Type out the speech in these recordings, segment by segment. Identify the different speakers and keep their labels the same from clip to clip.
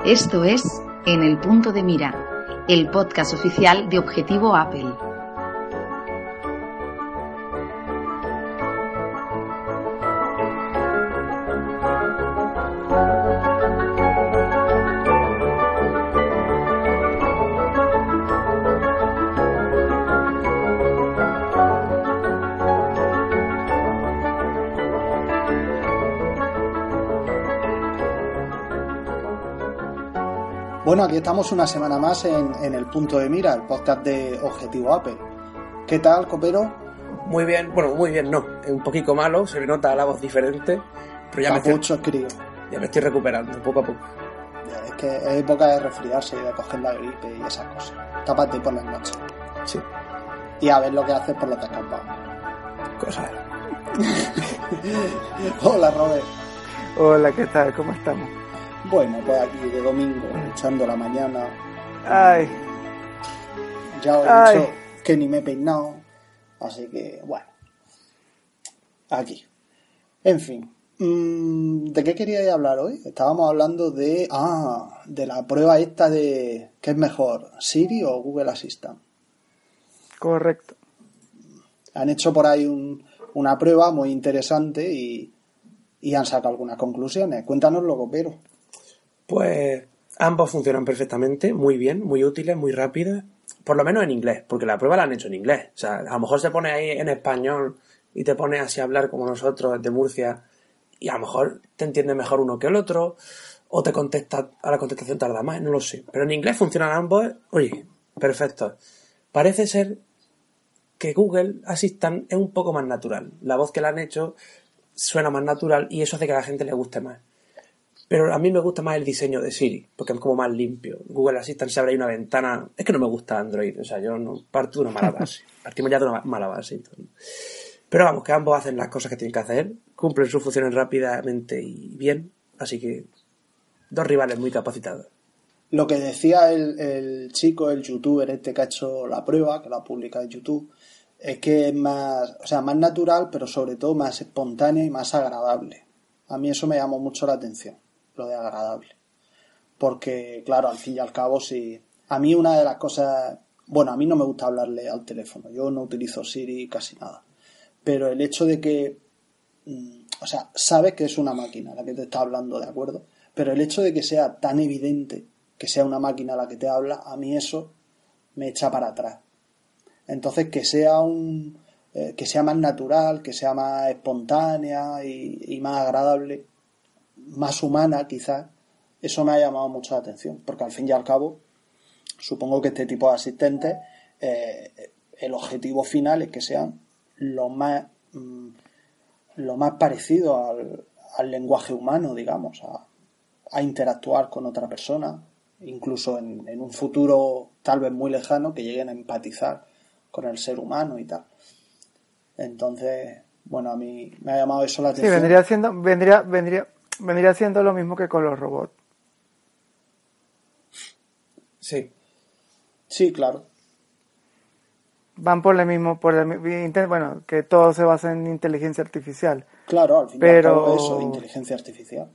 Speaker 1: Esto es En el punto de mira, el podcast oficial de Objetivo Apple.
Speaker 2: Bueno, aquí estamos una semana más en el punto de mira, el podcast de Objetivo Apple. ¿Qué tal, copero?
Speaker 3: Muy bien, bueno, muy bien no, es un poquito malo, se le nota la voz diferente, pero ya me estoy recuperando poco a poco.
Speaker 2: Es que es época de resfriarse y de coger la gripe y esas cosas. Tápate por las noches.
Speaker 3: Sí.
Speaker 2: Y a ver lo que haces por los descampados.
Speaker 3: Cosas.
Speaker 2: Hola, Robert.
Speaker 4: Hola, ¿qué tal? ¿Cómo estamos?
Speaker 2: Bueno, pues aquí de domingo, echando la mañana.
Speaker 4: Ay.
Speaker 2: Ya os he dicho que ni me he peinado. Así que, bueno. Aquí. En fin. ¿De qué queríais hablar hoy? Estábamos hablando de la prueba esta de ¿qué es mejor? ¿Siri o Google Assistant?
Speaker 4: Correcto.
Speaker 2: Han hecho por ahí una prueba muy interesante y han sacado algunas conclusiones. Cuéntanoslo, copero.
Speaker 3: Pues ambos funcionan perfectamente, muy bien, muy útiles, muy rápidos, por lo menos en inglés, porque la prueba la han hecho en inglés. O sea, a lo mejor se pone ahí en español y te pone así a hablar como nosotros de Murcia y a lo mejor te entiende mejor uno que el otro o te contesta, a la contestación tarda más, no lo sé. Pero en inglés funcionan ambos, oye, perfectos. Parece ser que Google Assistant es un poco más natural. La voz que le han hecho suena más natural y eso hace que a la gente le guste más. Pero a mí me gusta más el diseño de Siri, porque es como más limpio. Google Assistant se abre ahí una ventana. Es que no me gusta Android, o sea, yo no parto de una mala base. Partimos ya de una mala base. Pero vamos, que ambos hacen las cosas que tienen que hacer, cumplen sus funciones rápidamente y bien, así que dos rivales muy capacitados.
Speaker 2: Lo que decía el chico, el youtuber este que ha hecho la prueba, que la publica en YouTube, es que es más natural, pero sobre todo más espontánea y más agradable. A mí eso me llamó mucho la atención, lo de agradable. Porque, claro, al fin y al cabo, sí. A mí una de las cosas... Bueno, a mí no me gusta hablarle al teléfono. Yo no utilizo Siri casi nada. Pero el hecho de que... sabes que es una máquina la que te está hablando, ¿de acuerdo? Pero el hecho de que sea tan evidente que sea una máquina la que te habla, a mí eso me echa para atrás. Entonces, que sea más natural, que sea más espontánea y más agradable, más humana quizás, eso me ha llamado mucho la atención, porque al fin y al cabo supongo que este tipo de asistentes el objetivo final es que sean lo más parecido al lenguaje humano, digamos, a interactuar con otra persona, incluso en un futuro tal vez muy lejano, que lleguen a empatizar con el ser humano y tal. Entonces, bueno, a mí me ha llamado eso la atención.
Speaker 4: Sí, vendría siendo lo mismo que con los robots.
Speaker 3: Sí.
Speaker 2: Sí, claro.
Speaker 4: Van por el mismo, bueno, que todo se basa en inteligencia artificial.
Speaker 2: Claro, al fin y al cabo eso, inteligencia artificial.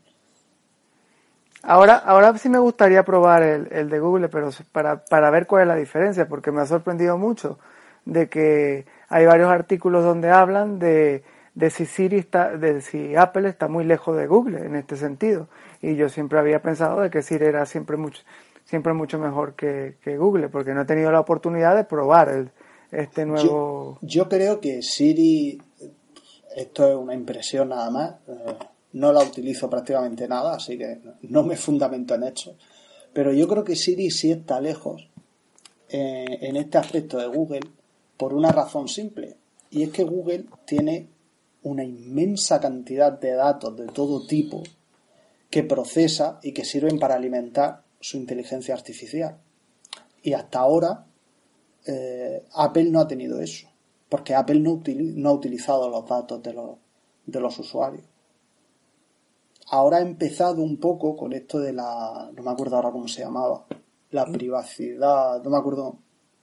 Speaker 4: Ahora sí me gustaría probar el de Google, pero para ver cuál es la diferencia, porque me ha sorprendido mucho de que hay varios artículos donde hablan de si Apple está muy lejos de Google en este sentido, y yo siempre había pensado de que Siri era siempre mucho mejor que Google, porque no he tenido la oportunidad de probar este nuevo...
Speaker 2: Yo creo que Siri, esto es una impresión nada más, no la utilizo prácticamente nada, así que no me fundamento en hechos, pero yo creo que Siri sí está lejos en este aspecto de Google por una razón simple, y es que Google tiene una inmensa cantidad de datos de todo tipo que procesa y que sirven para alimentar su inteligencia artificial. Y hasta ahora Apple no ha tenido eso, porque Apple no ha utilizado los datos de los usuarios. Ahora ha empezado un poco con esto de no me acuerdo ahora cómo se llamaba, la privacidad, no me acuerdo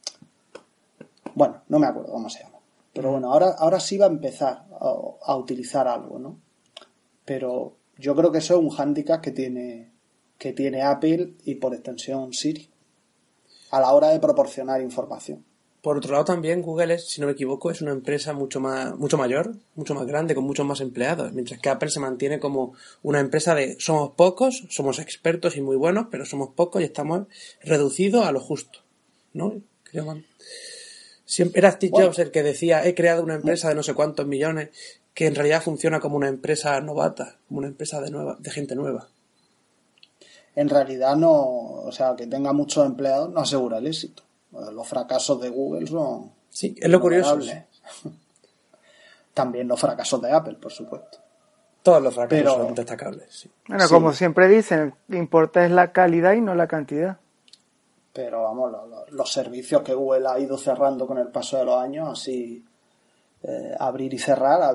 Speaker 2: cómo se llama, pero bueno, ahora sí va a empezar a utilizar algo, ¿no? Pero yo creo que eso es un hándicap que tiene que tiene Apple y por extensión Siri a la hora de proporcionar información.
Speaker 3: Por otro lado también Google es, si no me equivoco, es una empresa mucho mayor, mucho más grande, con muchos más empleados, mientras que Apple se mantiene como una empresa de somos pocos, somos expertos y muy buenos, pero somos pocos y estamos reducidos a lo justo, ¿no? Siempre era Steve Jobs el que decía, he creado una empresa de no sé cuántos millones que en realidad funciona como una empresa novata, como una empresa de gente nueva.
Speaker 2: En realidad no, o sea, que tenga muchos empleados no asegura el éxito. Los fracasos de Google son...
Speaker 3: Sí, es lo curioso. Sí.
Speaker 2: También los fracasos de Apple, por supuesto.
Speaker 3: Todos los fracasos son destacables. Sí.
Speaker 4: Bueno, como siempre dicen, lo que importa es la calidad y no la cantidad.
Speaker 2: Pero vamos, los servicios que Google ha ido cerrando con el paso de los años, así abrir y cerrar.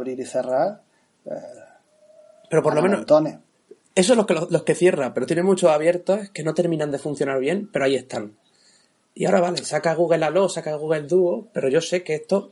Speaker 3: Pero por lo menos...
Speaker 2: montones.
Speaker 3: Eso es los que cierra, pero tiene muchos abiertos que no terminan de funcionar bien, pero ahí están. Y ahora vale, saca Google Allo, saca Google Duo, pero yo sé que esto...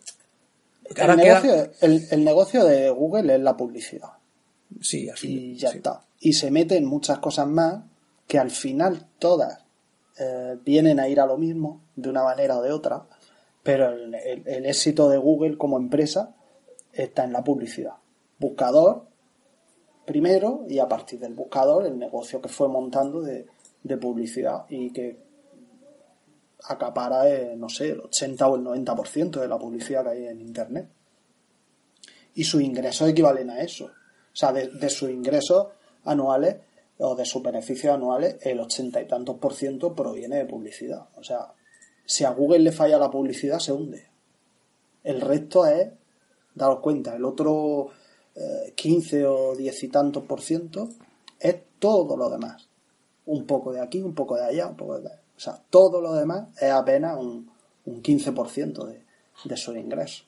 Speaker 2: El negocio de Google es la publicidad.
Speaker 3: Sí, así.
Speaker 2: Y ya está. Y se mete en muchas cosas más que al final todas vienen a ir a lo mismo, de una manera o de otra, pero el éxito de Google como empresa está en la publicidad. Buscador primero, y a partir del buscador el negocio que fue montando de publicidad y que acapara, no sé, el 80 o el 90% de la publicidad que hay en Internet. Y sus ingresos equivalen a eso. O sea, de sus ingresos anuales o de sus beneficios anuales, el 80 y tantos % proviene de publicidad. O sea, si a Google le falla la publicidad, se hunde. El resto es, daros cuenta, el otro 15 o 10 y tantos % es todo lo demás. Un poco de aquí, un poco de allá, un poco de allá. O sea, todo lo demás es apenas un 15% de sus ingresos.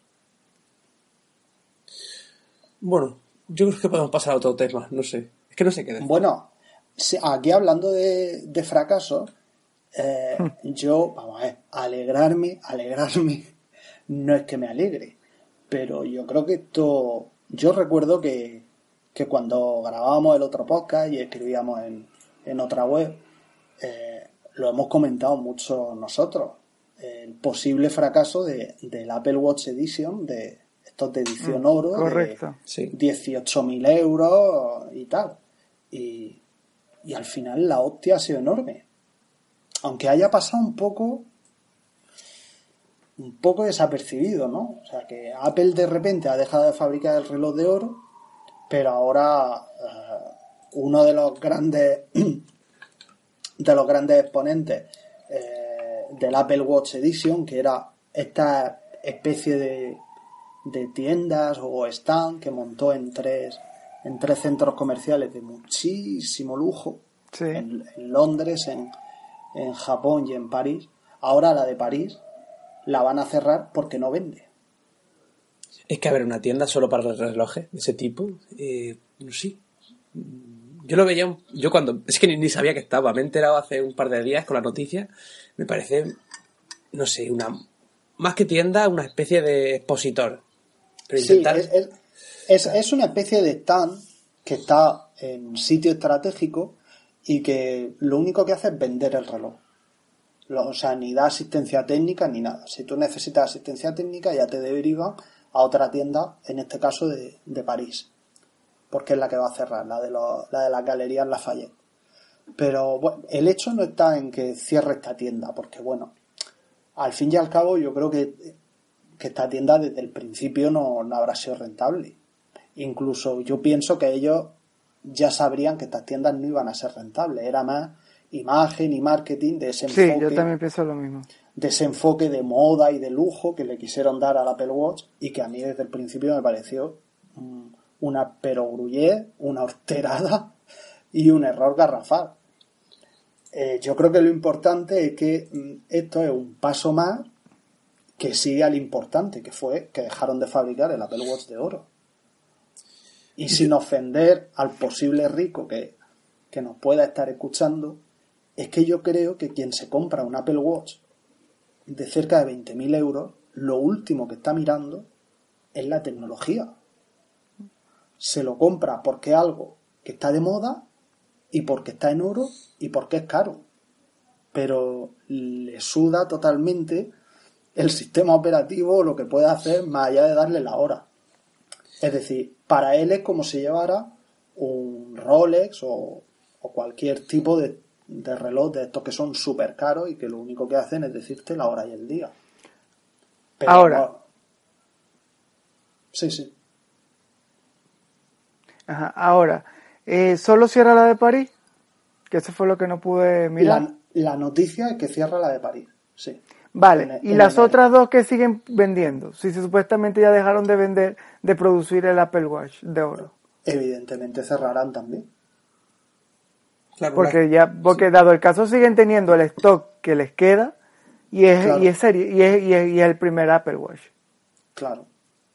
Speaker 3: Bueno, yo creo que podemos pasar a otro tema, no sé. Es que no sé qué decir.
Speaker 2: Bueno, aquí hablando de fracasos, yo, vamos a ver, alegrarme, no es que me alegre, pero yo creo que esto... Yo recuerdo que cuando grabábamos el otro podcast y escribíamos en otra web, lo hemos comentado mucho nosotros, el posible fracaso del Apple Watch Edition, de estos de edición oro,
Speaker 4: correcto,
Speaker 2: de 18.000 euros y tal. Y al final la hostia ha sido enorme. Aunque haya pasado un poco desapercibido, ¿no? O sea, que Apple de repente ha dejado de fabricar el reloj de oro, pero ahora uno de los grandes exponentes del Apple Watch Edition, que era esta especie de tiendas o stand que montó en tres centros comerciales de muchísimo lujo,
Speaker 4: sí,
Speaker 2: en Londres, en Japón y en París. Ahora la de París la van a cerrar porque no vende.
Speaker 3: Es que, a ver, una tienda solo para relojes de ese tipo, sí. Yo lo veía, es que ni sabía que estaba, me he enterado hace un par de días con la noticia. Me parece, no sé, más que tienda, una especie de expositor. Pero intentar...
Speaker 2: Sí, es una especie de stand que está en sitio estratégico y que lo único que hace es vender el reloj. O sea, ni da asistencia técnica ni nada. Si tú necesitas asistencia técnica, ya te derivan a otra tienda, en este caso de París, porque es la que va a cerrar, la de las galerías Lafayette. Pero bueno, el hecho no está en que cierre esta tienda, porque bueno, al fin y al cabo yo creo que esta tienda desde el principio no habrá sido rentable. Incluso yo pienso que ellos ya sabrían que estas tiendas no iban a ser rentables, era más imagen y marketing de ese enfoque.
Speaker 4: Sí, yo también pienso lo mismo.
Speaker 2: De ese enfoque de moda y de lujo que le quisieron dar al Apple Watch y que a mí desde el principio me pareció una perogrullez, una horterada y un error garrafal. Yo creo que lo importante es que esto es un paso más que sigue al importante, que fue que dejaron de fabricar el Apple Watch de oro. Y sin ofender al posible rico que nos pueda estar escuchando, es que yo creo que quien se compra un Apple Watch de cerca de 20.000 euros, lo último que está mirando es la tecnología. Se lo compra porque es algo que está de moda y porque está en oro y porque es caro. Pero le suda totalmente el sistema operativo lo que puede hacer más allá de darle la hora. Es decir, para él es como si llevara un Rolex o cualquier tipo de reloj de estos que son súper caros y que lo único que hacen es decirte la hora y el día. Pero
Speaker 4: ahora.
Speaker 2: No. Sí.
Speaker 4: Ajá, ahora, ¿solo cierra la de París? Que eso fue lo que no pude mirar.
Speaker 2: La noticia es que cierra la de París, sí.
Speaker 4: Vale, y las otras dos que siguen vendiendo, si supuestamente ya dejaron de producir el Apple Watch de oro.
Speaker 2: Evidentemente cerrarán también.
Speaker 3: Claro,
Speaker 4: porque dado el caso siguen teniendo el stock que les queda y es el primer Apple Watch.
Speaker 2: Claro.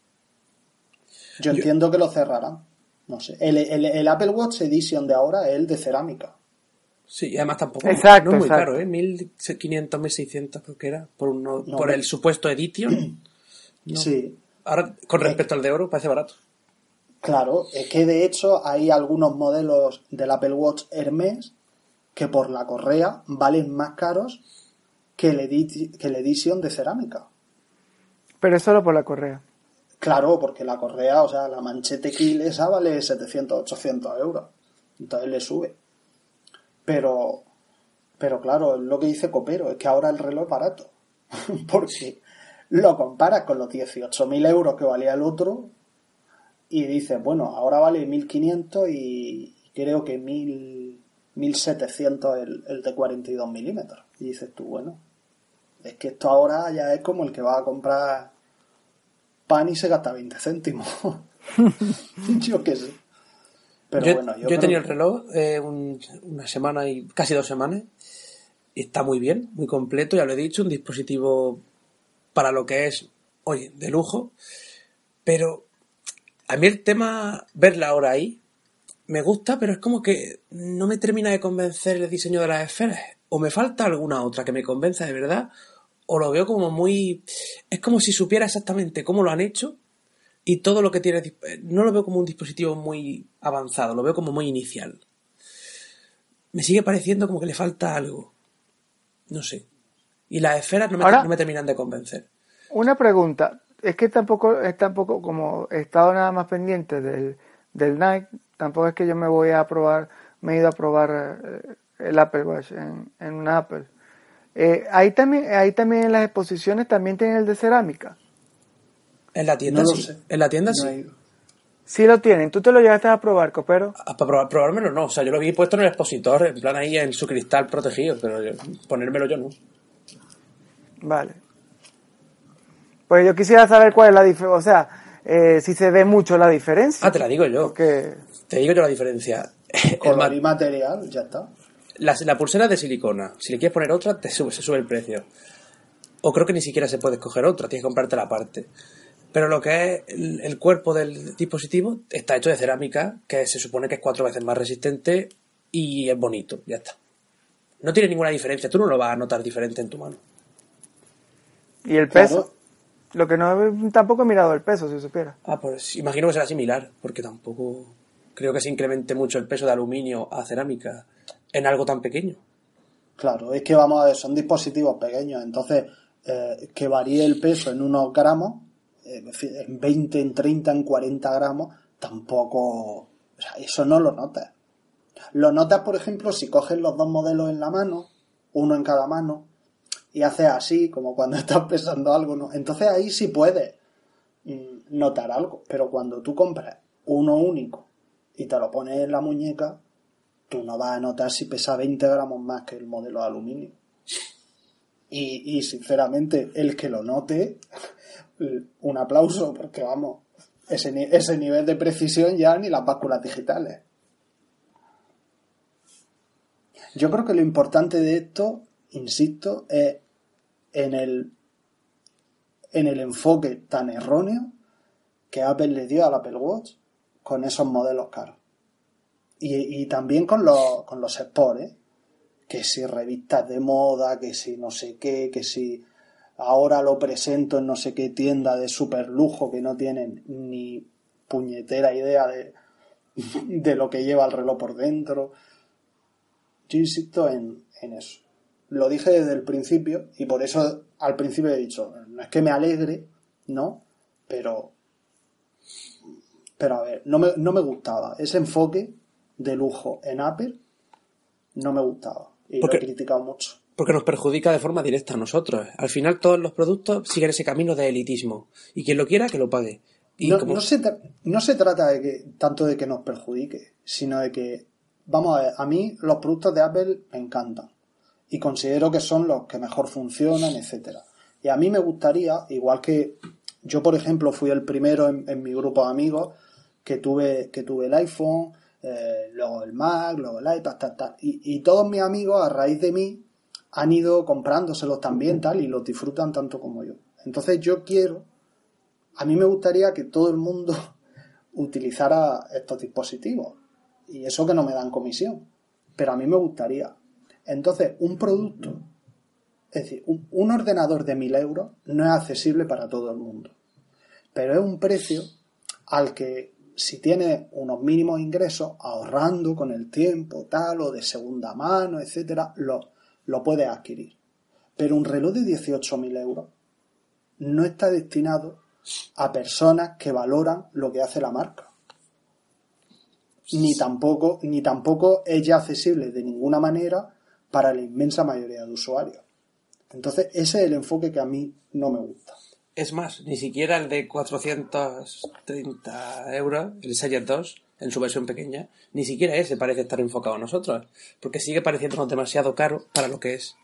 Speaker 2: Yo entiendo que lo cerrarán. No sé. El Apple Watch Edition de ahora es el de cerámica.
Speaker 3: Sí, y además tampoco
Speaker 4: exacto,
Speaker 3: no es muy
Speaker 4: exacto.
Speaker 3: caro, 1.500, 1.600 creo que era, por el supuesto Edition. No.
Speaker 2: Sí.
Speaker 3: Ahora, con respecto al de oro, parece barato.
Speaker 2: Claro, es que de hecho hay algunos modelos del Apple Watch Hermes que por la correa valen más caros que el Edition de cerámica.
Speaker 4: Pero es solo por la correa.
Speaker 2: Claro, porque la correa, o sea, la manchete Kill esa vale 700, 800 euros. Entonces le sube. Pero claro, es lo que dice Copero, es que ahora el reloj es barato. Porque lo comparas con los 18.000 euros que valía el otro y dices, bueno, ahora vale 1.500 y creo que 1.700 el de 42 milímetros. Y dices tú, bueno, es que esto ahora ya es como el que va a comprar pan y se gasta 20 céntimos. Yo qué sé. Pero
Speaker 3: yo he tenido el reloj una semana y casi 2 semanas y está muy bien, muy completo, ya lo he dicho, un dispositivo para lo que es, oye, de lujo, pero a mí el tema, ver la hora ahí, me gusta, pero es como que no me termina de convencer el diseño de las esferas, o me falta alguna otra que me convenza de verdad, o lo veo como muy, es como si supiera exactamente cómo lo han hecho. Y todo lo que tiene, no lo veo como un dispositivo muy avanzado, lo veo como muy inicial. Me sigue pareciendo como que le falta algo. No sé. Y las esferas no me terminan de convencer.
Speaker 4: Una pregunta, es que tampoco como he estado nada más pendiente del Nike, tampoco es que yo me he ido a probar el Apple Watch en una Apple. Ahí también en las exposiciones también tienen el de cerámica.
Speaker 3: En la tienda
Speaker 2: no lo
Speaker 3: sí.
Speaker 2: sé.
Speaker 3: En la tienda
Speaker 2: No
Speaker 3: sí.
Speaker 2: he ido.
Speaker 4: Sí lo tienen. ¿Tú te lo llegaste a probar, Copero?
Speaker 3: Para probármelo no. O sea, yo lo vi puesto en el expositor, en plan ahí en su cristal protegido, pero ponérmelo yo no.
Speaker 4: Vale. Pues yo quisiera saber cuál es la diferencia. O sea, si se ve mucho la diferencia.
Speaker 3: Te la digo yo.
Speaker 4: Porque...
Speaker 3: Te digo yo la diferencia.
Speaker 2: Color y material, ya está.
Speaker 3: La pulsera es de silicona. Si le quieres poner otra, se sube el precio. O creo que ni siquiera se puede escoger otra, tienes que comprártela aparte. Pero lo que es el cuerpo del dispositivo está hecho de cerámica, que se supone que es 4 veces más resistente y es bonito, ya está. No tiene ninguna diferencia, tú no lo vas a notar diferente en tu mano.
Speaker 4: ¿Y el peso? Lo que no, tampoco he mirado el peso, si supiera.
Speaker 3: Pues imagino que será similar, porque tampoco creo que se incremente mucho el peso de aluminio a cerámica en algo tan pequeño.
Speaker 2: Claro, es que vamos a ver, son dispositivos pequeños, entonces que varíe el peso en unos gramos, en 20, en 30, en 40 gramos, tampoco, o sea, eso no lo notas. Lo notas, por ejemplo, si coges los dos modelos en la mano, uno en cada mano, y haces así, como cuando estás pesando algo, ¿no? Entonces ahí sí puedes notar algo, pero cuando tú compras uno único y te lo pones en la muñeca, tú no vas a notar si pesa 20 gramos más que el modelo de aluminio. Y sinceramente, el que lo note, un aplauso, porque vamos, ese nivel de precisión ya ni las básculas digitales. Yo creo que lo importante de esto, insisto, es en el enfoque tan erróneo que Apple le dio al Apple Watch con esos modelos caros. Y también con los Sport, que si revistas de moda, que si no sé qué, que si ahora lo presento en no sé qué tienda de super lujo que no tienen ni puñetera idea de lo que lleva el reloj por dentro. Yo insisto en eso. Lo dije desde el principio y por eso al principio he dicho, no es que me alegre, ¿no? Pero a ver, no me gustaba. Ese enfoque de lujo en Apple no me gustaba. Y lo he criticado mucho.
Speaker 3: Porque nos perjudica de forma directa a nosotros. Al final todos los productos siguen ese camino de elitismo. Y quien lo quiera, que lo pague. Y
Speaker 2: no se trata tanto de que nos perjudique, sino de que, vamos a ver, a mí los productos de Apple me encantan. Y considero que son los que mejor funcionan, etcétera. Y a mí me gustaría, igual que yo, por ejemplo, fui el primero en mi grupo de amigos que tuve el iPhone, luego el Mac, luego el iPad, tal. Y todos mis amigos, a raíz de mí, han ido comprándoselos también, tal, y los disfrutan tanto como yo. Entonces a mí me gustaría que todo el mundo utilizara estos dispositivos. Y eso que no me dan comisión. Pero a mí me gustaría. Entonces, un producto, es decir, un ordenador de 1.000 euros no es accesible para todo el mundo. Pero es un precio al que, si tienes unos mínimos ingresos, ahorrando con el tiempo, tal, o de segunda mano, etcétera, lo puedes adquirir. Pero un reloj de 18.000 euros no está destinado a personas que valoran lo que hace la marca. Ni tampoco es ya accesible de ninguna manera para la inmensa mayoría de usuarios. Entonces, ese es el enfoque que a mí no me gusta.
Speaker 3: Es más, ni siquiera el de 430 euros, el Series 2, en su versión pequeña, ni siquiera ese parece estar enfocado a nosotros, porque sigue pareciéndonos demasiado caro para lo que es.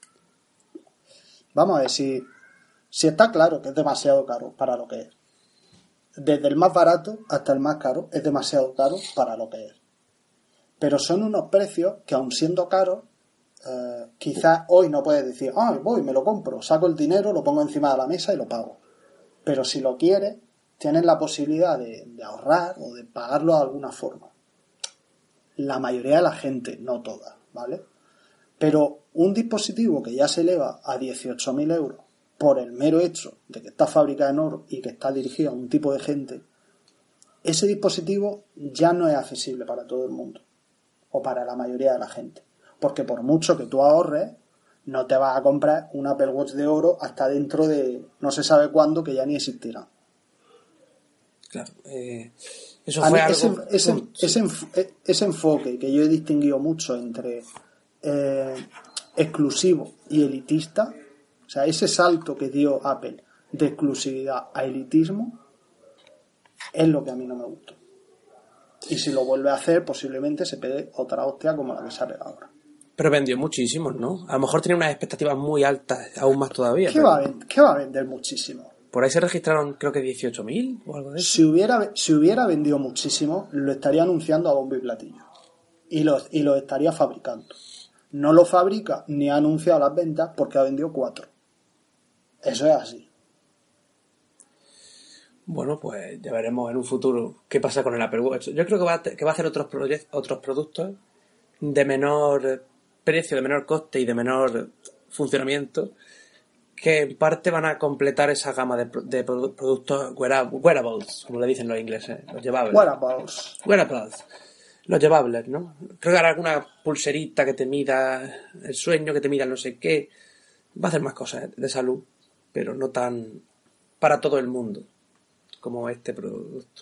Speaker 2: Vamos a ver, si está claro que es demasiado caro para lo que es. Desde el más barato hasta el más caro es demasiado caro para lo que es. Pero son unos precios que, aun siendo caros, quizás hoy no puedes decir, voy, me lo compro, saco el dinero, lo pongo encima de la mesa y lo pago. Pero si lo quieres, tienes la posibilidad de ahorrar o de pagarlo de alguna forma. La mayoría de la gente, no toda, ¿vale? Pero un dispositivo que ya se eleva a 18.000 euros por el mero hecho de que está fabricado en oro y que está dirigido a un tipo de gente, ese dispositivo ya no es accesible para todo el mundo o para la mayoría de la gente. Porque por mucho que tú ahorres, no te vas a comprar un Apple Watch de oro hasta dentro de no se sabe cuándo, que ya ni existirá.
Speaker 3: Claro, eso fue algo...
Speaker 2: Ese enfoque que yo he distinguido mucho entre exclusivo y elitista, o sea, ese salto que dio Apple de exclusividad a elitismo, es lo que a mí no me gustó. Y si lo vuelve a hacer, posiblemente se pegue otra hostia como la que se ha pegado ahora.
Speaker 3: Pero vendió muchísimos, ¿no? A lo mejor tenía unas expectativas muy altas, aún más todavía.
Speaker 2: ¿Qué va a vender muchísimo?
Speaker 3: Por ahí se registraron, creo que 18.000 o algo de eso.
Speaker 2: Si hubiera vendido muchísimo, lo estaría anunciando a bombo y platillo. Y lo estaría fabricando. No lo fabrica ni ha anunciado las ventas porque ha vendido 4. Eso es así.
Speaker 3: Bueno, pues ya veremos en un futuro qué pasa con el Apple Watch. Yo creo que va a hacer otros productos de menor precio, de menor coste y de menor funcionamiento, que en parte van a completar esa gama de productos wearables, como le dicen los ingleses, los llevables. Wearables. Los llevables, ¿no? Creo que hará alguna pulserita que te mida el sueño, que te mida no sé qué. Va a hacer más cosas de salud, pero no tan para todo el mundo como este producto.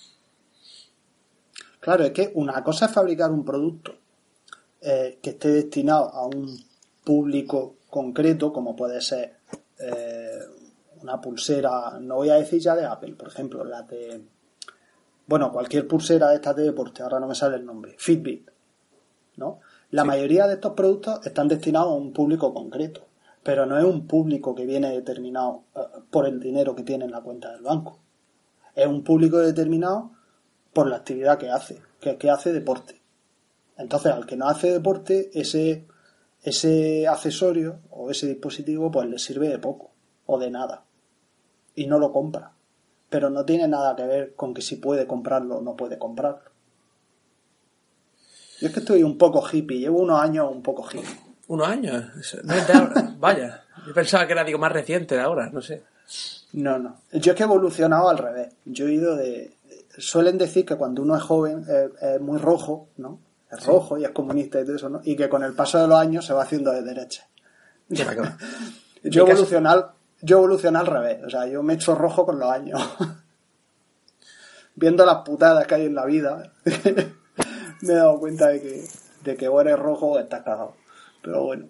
Speaker 2: Claro, es que una cosa es fabricar un producto que esté destinado a un público concreto, como puede ser una pulsera, no voy a decir ya de Apple, por ejemplo, cualquier pulsera de estas de deporte, ahora no me sale el nombre, Fitbit, ¿no? La mayoría de estos productos están destinados a un público concreto, pero no es un público que viene determinado por el dinero que tiene en la cuenta del banco. Es un público determinado por la actividad que hace, que hace deporte. Entonces, al que no hace deporte, ese accesorio o ese dispositivo pues le sirve de poco o de nada y no lo compra. Pero no tiene nada que ver con que si puede comprarlo o no puede comprarlo. Yo es que estoy un poco hippie, llevo unos años un poco hippie.
Speaker 3: ¿Unos años? No es de ahora. Vaya, yo pensaba que era más reciente de ahora, no sé.
Speaker 2: No. Yo es que he evolucionado al revés. Yo he ido suelen decir que cuando uno es joven es muy rojo, ¿no? es rojo y es comunista y todo eso, ¿no? Y que con el paso de los años se va haciendo de derecha. Yo evolucioné al revés, o sea, yo me he hecho rojo con los años. Viendo las putadas que hay en la vida, me he dado cuenta de que o eres rojo o estás cagado. Pero bueno.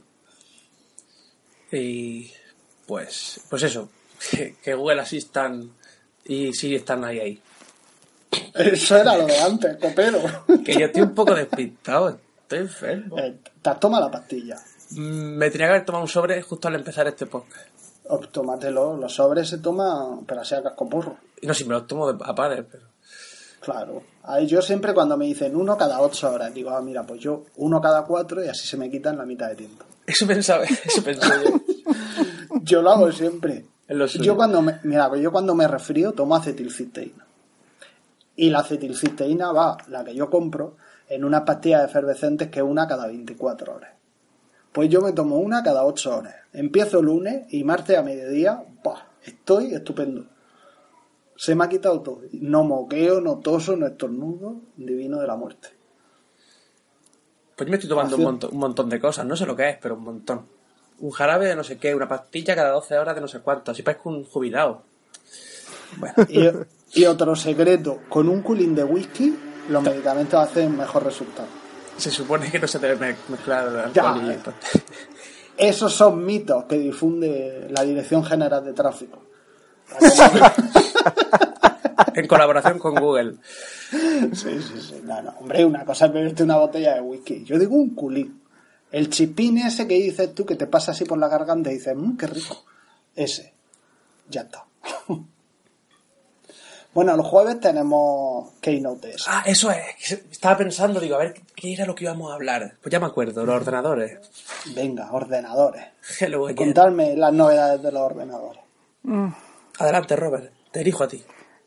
Speaker 3: Y pues eso, que Google Assistant y Siri están ahí.
Speaker 2: Eso era lo de antes, copero.
Speaker 3: Que yo estoy un poco despistado, estoy enfermo.
Speaker 2: ¿Te has tomado la pastilla?
Speaker 3: Me tenía que haber tomado un sobre justo al empezar este podcast.
Speaker 2: Tómatelo, los sobres se toman, pero así a cascoporro.
Speaker 3: Y no, si me los tomo a pares, pero...
Speaker 2: Claro. Ahí yo siempre cuando me dicen 1 cada 8 horas, digo, mira, pues yo 1 cada 4 y así se me quitan la mitad de tiempo.
Speaker 3: Eso pensé yo.
Speaker 2: Yo lo hago siempre.
Speaker 3: Yo
Speaker 2: cuando me resfrío tomo acetilcisteína. Y la acetilcisteína va, la que yo compro, en unas pastillas efervescentes que es 1 cada 24 horas. Pues yo me tomo 1 cada 8 horas. Empiezo lunes y martes a mediodía, estoy estupendo. Se me ha quitado todo. No moqueo, no toso, no estornudo. Divino de la muerte.
Speaker 3: Pues yo me estoy tomando un montón de cosas. No sé lo que es, pero un montón. Un jarabe de no sé qué, una pastilla cada 12 horas de no sé cuánto. Así parezco un jubilado. Bueno.
Speaker 2: Y otro secreto. Con un culín de whisky, los medicamentos hacen mejor resultado.
Speaker 3: Se supone que no se debe mezclar alcohol y...
Speaker 2: Esos son mitos que difunde la Dirección General de Tráfico.
Speaker 3: En colaboración con Google.
Speaker 2: Sí. No, hombre, una cosa es beberte una botella de whisky. Yo digo un culín. El chipín ese que dices tú, que te pasa así por la garganta y dices, qué rico. Ese. Ya está. Bueno, el jueves tenemos Keynote.
Speaker 3: Eso es. Estaba pensando, digo, a ver, ¿qué era lo que íbamos a hablar? Pues ya me acuerdo, los ordenadores.
Speaker 2: Venga, ordenadores.
Speaker 3: Hello again.
Speaker 2: Contadme las novedades de los ordenadores.
Speaker 3: Adelante, Robert. Te dirijo a ti.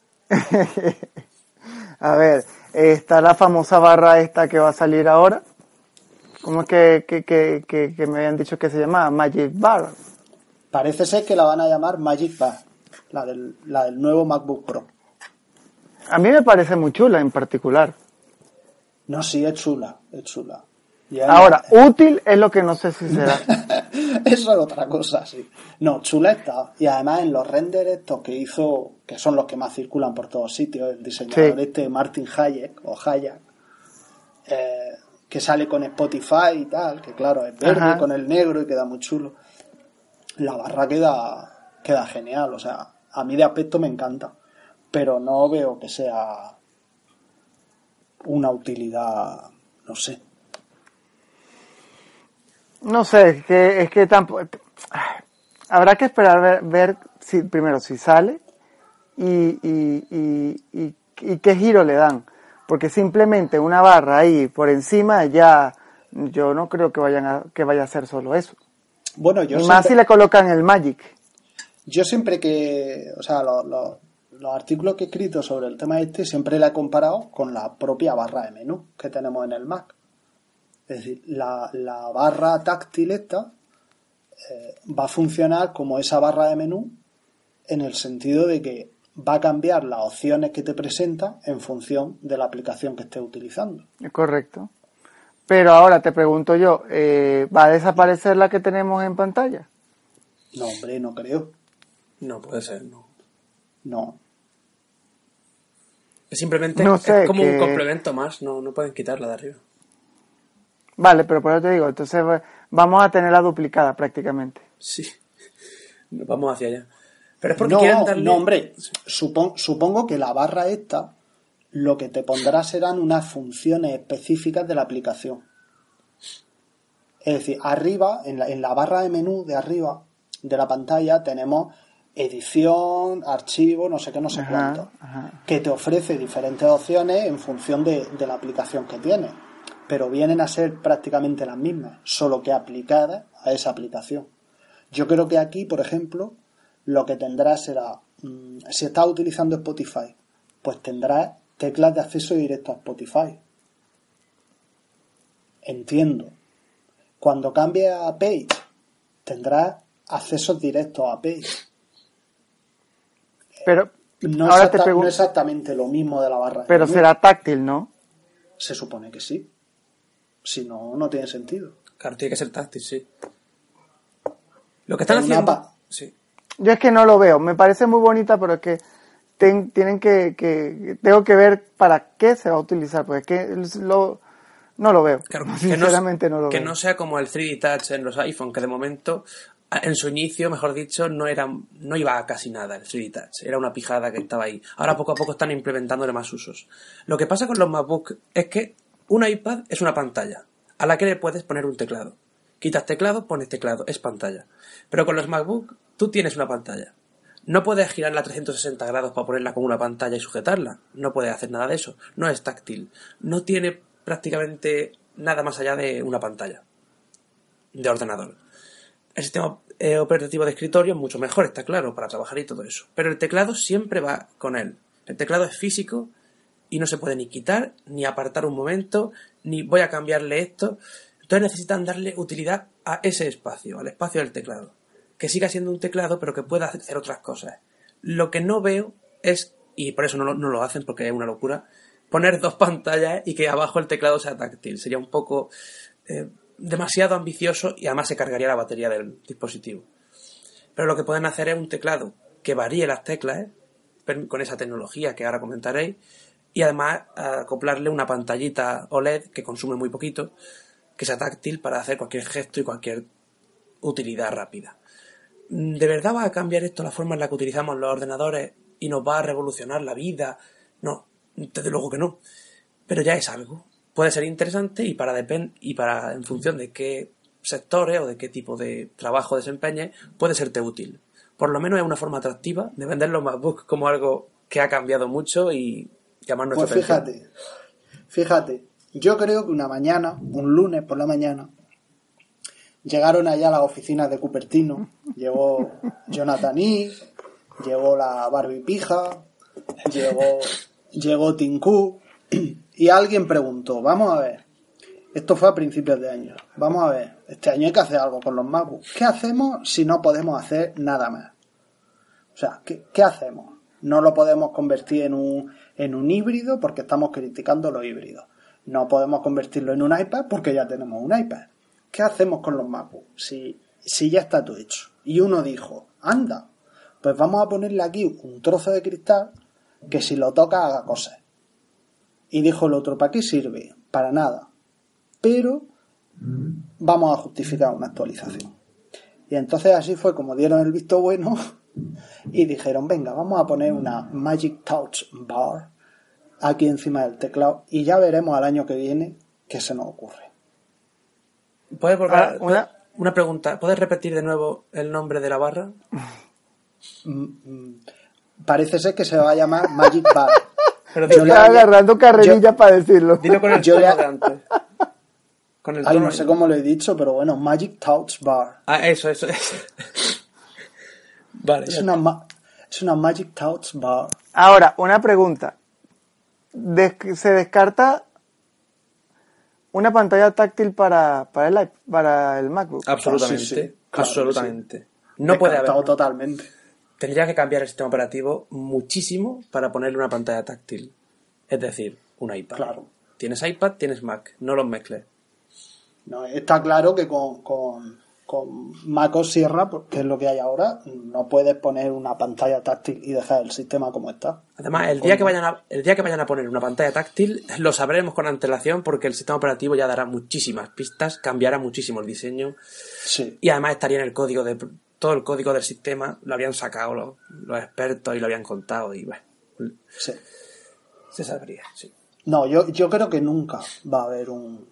Speaker 4: A ver, está la famosa barra esta que va a salir ahora. ¿Cómo es que me habían dicho que se llamaba? Magic Bar.
Speaker 2: Parece ser que la van a llamar Magic Bar, la del nuevo MacBook Pro.
Speaker 4: A mí me parece muy chula en particular.
Speaker 2: No, sí, es chula.
Speaker 4: Ahora, útil es lo que no sé si será.
Speaker 2: Eso es otra cosa, sí. No, chula está. Y además en los renders estos que hizo, que son los que más circulan por todos sitios, el diseñador Martin Hayek, que sale con Spotify y tal, que claro, es verde con el negro y queda muy chulo. La barra queda genial, o sea, a mí de aspecto me encanta, pero no veo que sea una utilidad, no sé.
Speaker 4: No sé, es que tampoco... Habrá que esperar ver si primero si sale y qué giro le dan. Porque simplemente una barra ahí por encima ya yo no creo que vaya a ser solo eso.
Speaker 2: Bueno,
Speaker 4: y más si le colocan el Magic.
Speaker 2: Yo siempre o sea, los artículos que he escrito sobre el tema siempre la he comparado con la propia barra de menú que tenemos en el Mac. Es decir, la barra táctil esta va a funcionar como esa barra de menú en el sentido de que va a cambiar las opciones que te presenta en función de la aplicación que estés utilizando.
Speaker 4: Correcto. Pero ahora te pregunto yo, ¿va a desaparecer la que tenemos en pantalla?
Speaker 2: No, hombre, no creo.
Speaker 3: No puede ser, no.
Speaker 2: No.
Speaker 3: Simplemente
Speaker 4: no sé,
Speaker 3: es como un complemento más, no pueden quitarla de arriba.
Speaker 4: Vale, pero por eso te digo, entonces vamos a tenerla duplicada prácticamente.
Speaker 3: Sí, vamos hacia allá. Pero es porque quieren darle...
Speaker 2: No, hombre, supongo que la barra esta lo que te pondrá serán unas funciones específicas de la aplicación. Es decir, arriba, en la barra de menú de arriba de la pantalla tenemos edición, archivo, no sé qué, no sé cuánto, que te ofrece diferentes opciones en función de la aplicación que tienes, pero vienen a ser prácticamente las mismas, solo que aplicadas a esa aplicación. Yo creo que aquí, por ejemplo, lo que tendrás será, si estás utilizando Spotify, pues tendrás teclas de acceso directo a Spotify. Entiendo. Cuando cambies a Page, tendrás accesos directos a Page.
Speaker 4: Pero
Speaker 2: no
Speaker 4: ahora
Speaker 2: no exactamente lo mismo de la barra.
Speaker 4: Pero será táctil, ¿no?
Speaker 2: Se supone que sí. Si no, no tiene sentido.
Speaker 3: Claro, tiene que ser táctil, sí. Lo que están
Speaker 2: Una
Speaker 3: haciendo... Sí.
Speaker 4: Yo es que no lo veo. Me parece muy bonita, pero es que tienen que tengo que ver para qué se va a utilizar, porque es que no lo veo.
Speaker 3: Claro,
Speaker 4: Sinceramente no lo
Speaker 3: que
Speaker 4: veo.
Speaker 3: no sea como el 3D Touch en los iPhone, que de momento, en su inicio, mejor dicho, no iba a casi nada el 3D Touch. Era una pijada que estaba ahí. Ahora poco a poco están implementándole más usos. Lo que pasa con los MacBook es que un iPad es una pantalla a la que le puedes poner un teclado. Quitas teclado, pones teclado, es pantalla. Pero con los MacBook tú tienes una pantalla. No puedes girarla a 360 grados para ponerla como una pantalla y sujetarla. No puedes hacer nada de eso. No es táctil. No tiene prácticamente nada más allá de una pantalla de ordenador. El sistema operativo de escritorio es mucho mejor, está claro, para trabajar y todo eso. Pero el teclado siempre va con él. El teclado es físico y no se puede ni quitar, ni apartar un momento, ni voy a cambiarle esto. Entonces necesitan darle utilidad a ese espacio, al espacio del teclado. Que siga siendo un teclado, pero que pueda hacer otras cosas. Lo que no veo es, y por eso no lo hacen, porque es una locura, poner dos pantallas y que abajo el teclado sea táctil. Sería un poco demasiado ambicioso y además se cargaría la batería del dispositivo. Pero lo que pueden hacer es un teclado que varíe las teclas, con esa tecnología que ahora comentaréis, y además acoplarle una pantallita OLED que consume muy poquito, que sea táctil para hacer cualquier gesto y cualquier utilidad rápida. ¿De verdad va a cambiar esto la forma en la que utilizamos los ordenadores y nos va a revolucionar la vida? No, desde luego que no. Pero ya es algo. Puede ser interesante y en función de qué sectores o de qué tipo de trabajo desempeñes, puede serte útil. Por lo menos es una forma atractiva de vender los MacBook como algo que ha cambiado mucho y llamar nuestra atención.
Speaker 2: Fíjate, yo creo que un lunes por la mañana, llegaron allá a las oficinas de Cupertino, llegó Jonathan Ive, llegó la Barbie Pija, llegó Tim Cook, y alguien preguntó, vamos a ver, esto fue a principios de año, vamos a ver, este año hay que hacer algo con los MacBook. ¿Qué hacemos si no podemos hacer nada más? O sea, ¿qué hacemos? No lo podemos convertir en un híbrido porque estamos criticando los híbridos. No podemos convertirlo en un iPad porque ya tenemos un iPad. ¿Qué hacemos con los MacBook? Si ya está todo hecho. Y uno dijo, anda, pues vamos a ponerle aquí un trozo de cristal que si lo toca haga cosas. Y dijo el otro, ¿para qué sirve? Para nada. Pero vamos a justificar una actualización. Y entonces así fue como dieron el visto bueno y dijeron, venga, vamos a poner una Magic Touch Bar aquí encima del teclado y ya veremos al año que viene qué se nos ocurre.
Speaker 3: ¿Puedes volver una pregunta? ¿Puedes repetir de nuevo el nombre de la barra?
Speaker 2: Parece ser que se va a llamar Magic Bar.
Speaker 4: Pero te estaba agarrando carrerillas para decirlo.
Speaker 3: Dilo con el tono de antes. Con el tono
Speaker 2: no sé cómo lo he dicho, pero bueno, Magic Touch Bar.
Speaker 3: Eso. Vale.
Speaker 2: Es una Magic Touch Bar.
Speaker 4: Ahora, una pregunta. ¿Se descarta una pantalla táctil para el MacBook?
Speaker 3: Absolutamente.
Speaker 2: Sí, claro,
Speaker 3: absolutamente.
Speaker 2: Sí.
Speaker 3: No puede haber.
Speaker 2: Totalmente.
Speaker 3: Tendría que cambiar el sistema operativo muchísimo para ponerle una pantalla táctil. Es decir, un iPad.
Speaker 2: Claro.
Speaker 3: Tienes iPad, tienes Mac. No los mezcles.
Speaker 2: No, está claro que con MacOS Sierra, que es lo que hay ahora, no puedes poner una pantalla táctil y dejar el sistema como está.
Speaker 3: Además, el día que vayan a poner una pantalla táctil, lo sabremos con antelación porque el sistema operativo ya dará muchísimas pistas, cambiará muchísimo el diseño.
Speaker 2: Sí.
Speaker 3: Y además estaría en el código todo el código del sistema, lo habrían sacado los expertos y lo habían contado y bueno.
Speaker 2: Sí.
Speaker 3: Se sabría, sí.
Speaker 2: No, yo creo que nunca va a haber un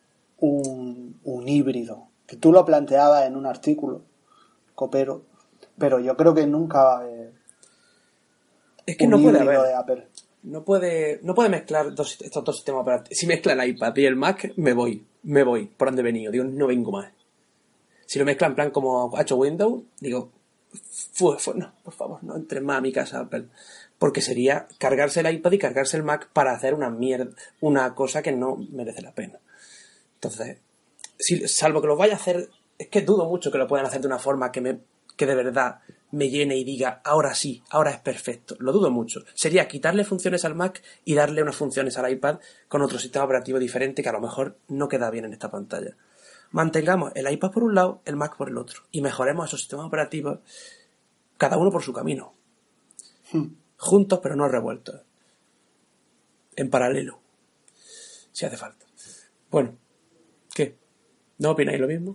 Speaker 2: híbrido. Que tú lo planteabas en un artículo, Copero, pero yo creo que nunca va a haber
Speaker 3: es que no puede haber
Speaker 2: de Apple.
Speaker 3: no puede mezclar estos dos sistemas operativos. Si mezcla el iPad y el Mac, me voy por donde he venido, digo, no vengo más. Si lo mezcla en plan como ha hecho Windows, digo, no, por favor, no entres más a mi casa, Apple, porque sería cargarse el iPad y cargarse el Mac para hacer una cosa que no merece la pena. Entonces, salvo que lo vaya a hacer, es que dudo mucho que lo puedan hacer de una forma que de verdad me llene y diga, ahora sí, ahora es perfecto. Lo dudo mucho. Sería quitarle funciones al Mac y darle unas funciones al iPad con otro sistema operativo diferente que a lo mejor no queda bien en esta pantalla. Mantengamos el iPad por un lado, el Mac por el otro, y mejoremos esos sistemas operativos cada uno por su camino. Juntos pero no revueltos. En paralelo. Si hace falta. Bueno, ¿qué? ¿No opináis lo mismo?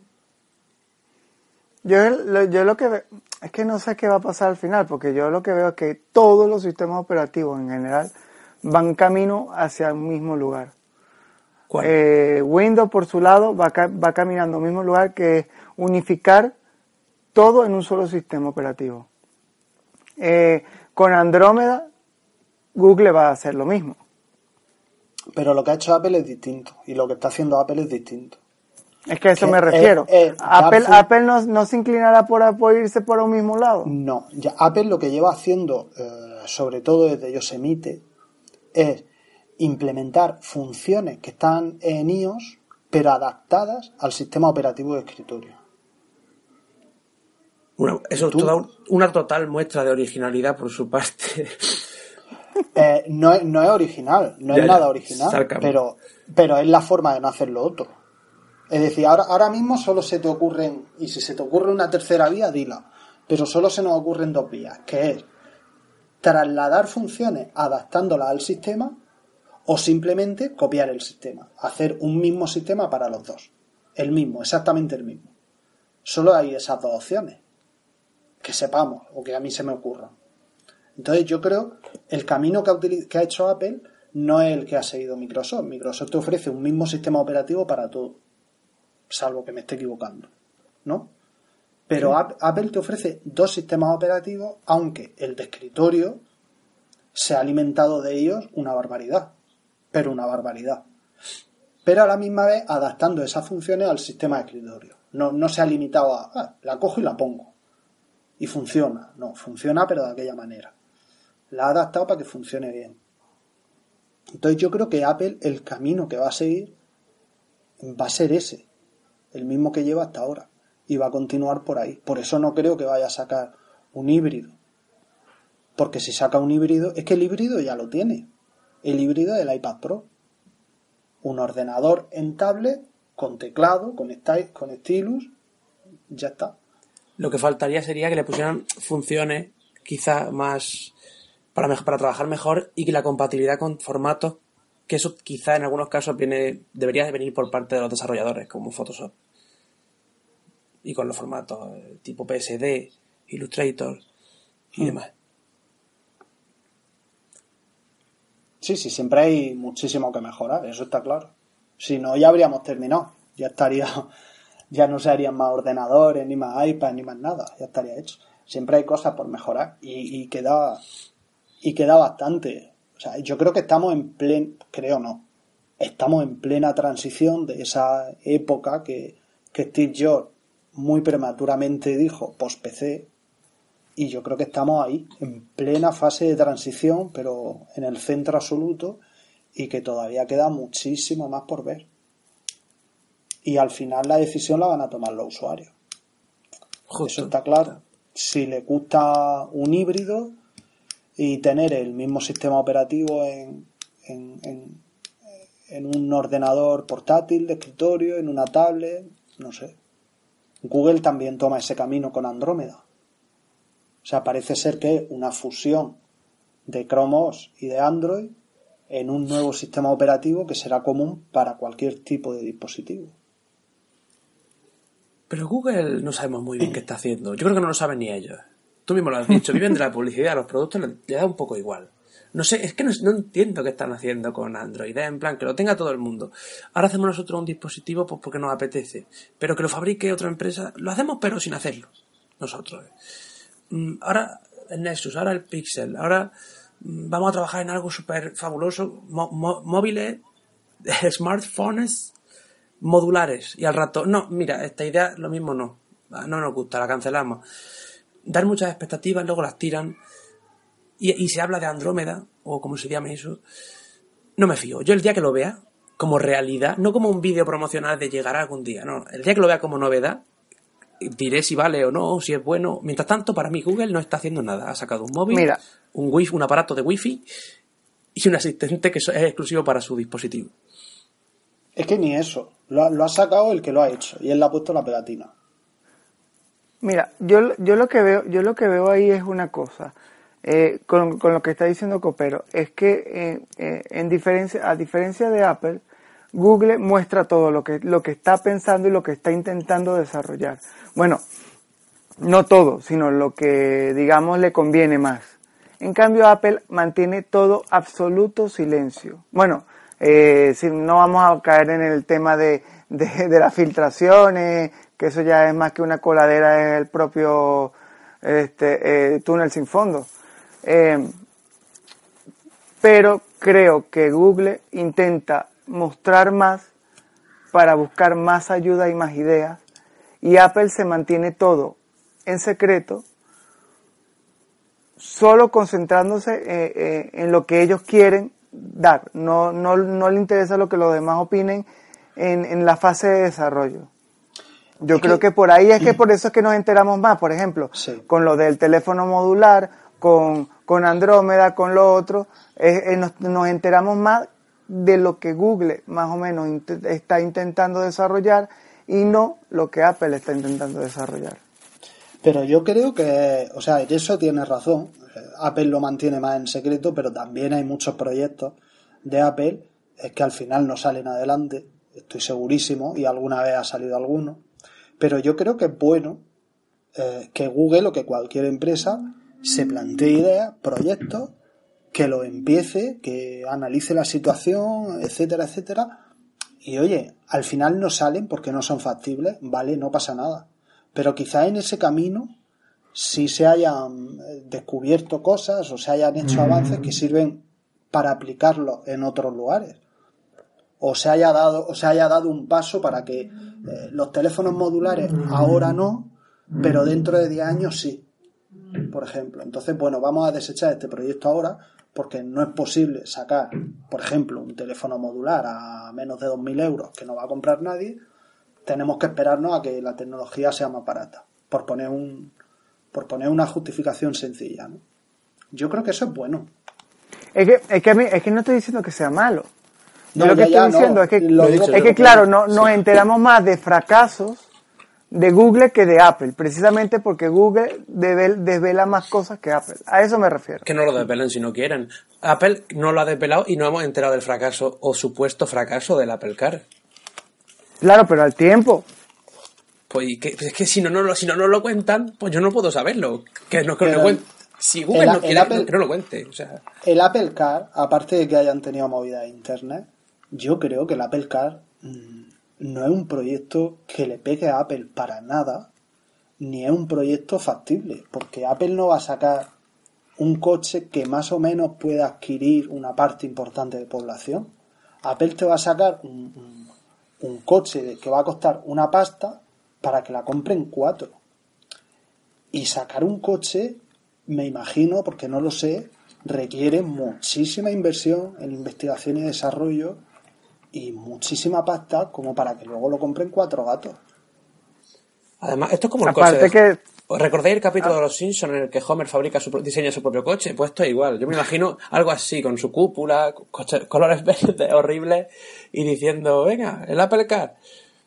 Speaker 4: Yo lo que veo, es que no sé qué va a pasar al final, porque yo lo que veo es que todos los sistemas operativos en general van camino hacia un mismo lugar.
Speaker 3: ¿Cuál?
Speaker 4: Windows por su lado va caminando al mismo lugar, que es unificar todo en un solo sistema operativo. Con Andrómeda, Google va a hacer lo mismo.
Speaker 2: Pero lo que ha hecho Apple es distinto, y lo que está haciendo Apple es distinto.
Speaker 4: Es que a eso me refiero. Apple no se inclinará por irse por un mismo lado.
Speaker 2: No, ya Apple lo que lleva haciendo, sobre todo desde Yosemite, es implementar funciones que están en iOS, pero adaptadas al sistema operativo de escritorio.
Speaker 3: Bueno, eso es toda una total muestra de originalidad por su parte.
Speaker 2: No es original, no es nada original, pero es la forma de no hacerlo otro. Es decir, ahora mismo solo se te ocurren, y si se te ocurre una tercera vía, dila, pero solo se nos ocurren dos vías, que es trasladar funciones adaptándolas al sistema o simplemente copiar el sistema, hacer un mismo sistema para los dos, el mismo, exactamente el mismo. Solo hay esas dos opciones, que sepamos o que a mí se me ocurran. Entonces yo creo el camino que ha hecho Apple no es el que ha seguido Microsoft. Microsoft te ofrece un mismo sistema operativo para todo, salvo que me esté equivocando, ¿no? Pero sí. Apple te ofrece dos sistemas operativos, aunque el de escritorio se ha alimentado de ellos una barbaridad, pero a la misma vez adaptando esas funciones al sistema de escritorio. No se ha limitado a la cojo y la pongo y funciona. No, funciona pero de aquella manera. La ha adaptado para que funcione bien. Entonces yo creo que Apple, el camino que va a seguir va a ser ese, el mismo que lleva hasta ahora, y va a continuar por ahí. Por eso no creo que vaya a sacar un híbrido, porque si saca un híbrido, es que el híbrido ya lo tiene, el híbrido del iPad Pro, un ordenador en tablet con teclado, con stylus, ya está.
Speaker 3: Lo que faltaría sería que le pusieran funciones quizá más para trabajar mejor, y que la compatibilidad con formatos, que eso quizá en algunos casos debería de venir por parte de los desarrolladores, como Photoshop, y con los formatos tipo PSD, Illustrator y demás.
Speaker 2: Sí, siempre hay muchísimo que mejorar, eso está claro. Si no, ya habríamos terminado, ya no se harían más ordenadores, ni más iPad, ni más nada, ya estaría hecho. Siempre hay cosas por mejorar y queda bastante. O sea, yo creo que estamos en plena transición de esa época que Steve Jobs muy prematuramente dijo post-PC, y yo creo que estamos ahí, en plena fase de transición, pero en el centro absoluto, y que todavía queda muchísimo más por ver. Y al final la decisión la van a tomar los usuarios. Justo. Eso está claro. Si les gusta un híbrido y tener el mismo sistema operativo en un ordenador portátil de escritorio, en una tablet, no sé. Google también toma ese camino con Andrómeda. O sea, parece ser que es una fusión de Chrome OS y de Android en un nuevo sistema operativo que será común para cualquier tipo de dispositivo.
Speaker 3: Pero Google no sabemos muy bien qué está haciendo. Yo creo que no lo saben ni ellos. Tú mismo lo has dicho, viven de la publicidad, los productos les da un poco igual. No sé, es que no entiendo qué están haciendo con Android, en plan, que lo tenga todo el mundo. Ahora hacemos nosotros un dispositivo pues porque nos apetece, pero que lo fabrique otra empresa, lo hacemos pero sin hacerlo, nosotros. Ahora el Nexus, ahora el Pixel, ahora vamos a trabajar en algo súper fabuloso, móviles, smartphones modulares, y al rato, no, mira, esta idea lo mismo no nos gusta, la cancelamos. Dar muchas expectativas, luego las tiran, y se habla de Andrómeda, o como se llame eso. No me fío. Yo el día que lo vea como realidad, no como un vídeo promocional de llegar algún día, no, el día que lo vea como novedad, diré si vale o no, si es bueno. Mientras tanto, para mí Google no está haciendo nada. Ha sacado un móvil,
Speaker 4: Mira,
Speaker 3: un aparato de wifi y un asistente que es exclusivo para su dispositivo.
Speaker 2: Es que ni eso. Lo ha sacado el que lo ha hecho y él le ha puesto la pegatina.
Speaker 4: mira, yo lo que veo ahí es una cosa. Con lo que está diciendo Copero, es que a diferencia de Apple, Google muestra todo lo que está pensando y lo que está intentando desarrollar. Bueno, no todo, sino lo que, digamos, le conviene más. En cambio, Apple mantiene todo absoluto silencio. Bueno, si no vamos a caer en el tema de las filtraciones, que eso ya es más que una coladera, es el propio túnel sin fondo. Pero creo que Google intenta mostrar más para buscar más ayuda y más ideas, y Apple se mantiene todo en secreto, solo concentrándose en lo que ellos quieren dar. No le interesa lo que los demás opinen en la fase de desarrollo. Yo creo que por ahí por eso es que nos enteramos más, por ejemplo,
Speaker 2: sí,
Speaker 4: con lo del teléfono modular, con Andrómeda, con lo otro, nos enteramos más de lo que Google más o menos está intentando desarrollar y no lo que Apple está intentando desarrollar.
Speaker 2: Pero yo creo que, o sea, eso tiene razón. Apple lo mantiene más en secreto, pero también hay muchos proyectos de Apple que al final no salen adelante, estoy segurísimo, y alguna vez ha salido alguno. Pero yo creo que es bueno que Google o que cualquier empresa se plantee ideas, proyectos, que lo empiece, que analice la situación, etcétera, etcétera. Y oye, al final no salen porque no son factibles, vale, no pasa nada. Pero quizá en ese camino sí se hayan descubierto cosas o se hayan hecho avances que sirven para aplicarlo en otros lugares. O se haya dado un paso para que los teléfonos modulares ahora no, pero dentro de 10 años sí, por ejemplo. Entonces, bueno, vamos a desechar este proyecto ahora porque no es posible sacar, por ejemplo, un teléfono modular a menos de 2.000 euros que no va a comprar nadie. Tenemos que esperarnos a que la tecnología sea más barata, por poner una justificación sencilla, ¿no? Yo creo que eso es bueno.
Speaker 4: Es que no estoy diciendo que sea malo.
Speaker 2: No,
Speaker 4: lo que estoy diciendo es que claro, nos enteramos más de fracasos de Google que de Apple, precisamente porque Google desvela más cosas que Apple. A eso me refiero.
Speaker 3: Que no lo desvelan si no quieren. Apple no lo ha desvelado y no hemos enterado del fracaso o supuesto fracaso del Apple Car.
Speaker 4: Claro, pero al tiempo.
Speaker 3: Pues es que si no lo cuentan, pues yo no puedo saberlo. Que no creo que lo cuenten. Si Google no quiere, que no lo cuente. O sea.
Speaker 2: El Apple Car, aparte de que hayan tenido movida de internet, yo creo que el Apple Car no es un proyecto que le pegue a Apple para nada, ni es un proyecto factible, porque Apple no va a sacar un coche que más o menos pueda adquirir una parte importante de población. Apple te va a sacar un coche que va a costar una pasta para que la compren 4. Y sacar un coche, me imagino, porque no lo sé, requiere muchísima inversión en investigación y desarrollo y muchísima pasta como para que luego lo compren 4 gatos.
Speaker 3: Además, esto es como el
Speaker 4: Aparte
Speaker 3: coche. ¿Recordáis el capítulo de Los Simpsons en el que Homer diseña su propio coche? Pues esto es igual. Yo me imagino algo así, con su cúpula, colores verdes horribles, y diciendo, venga, el Apple Car.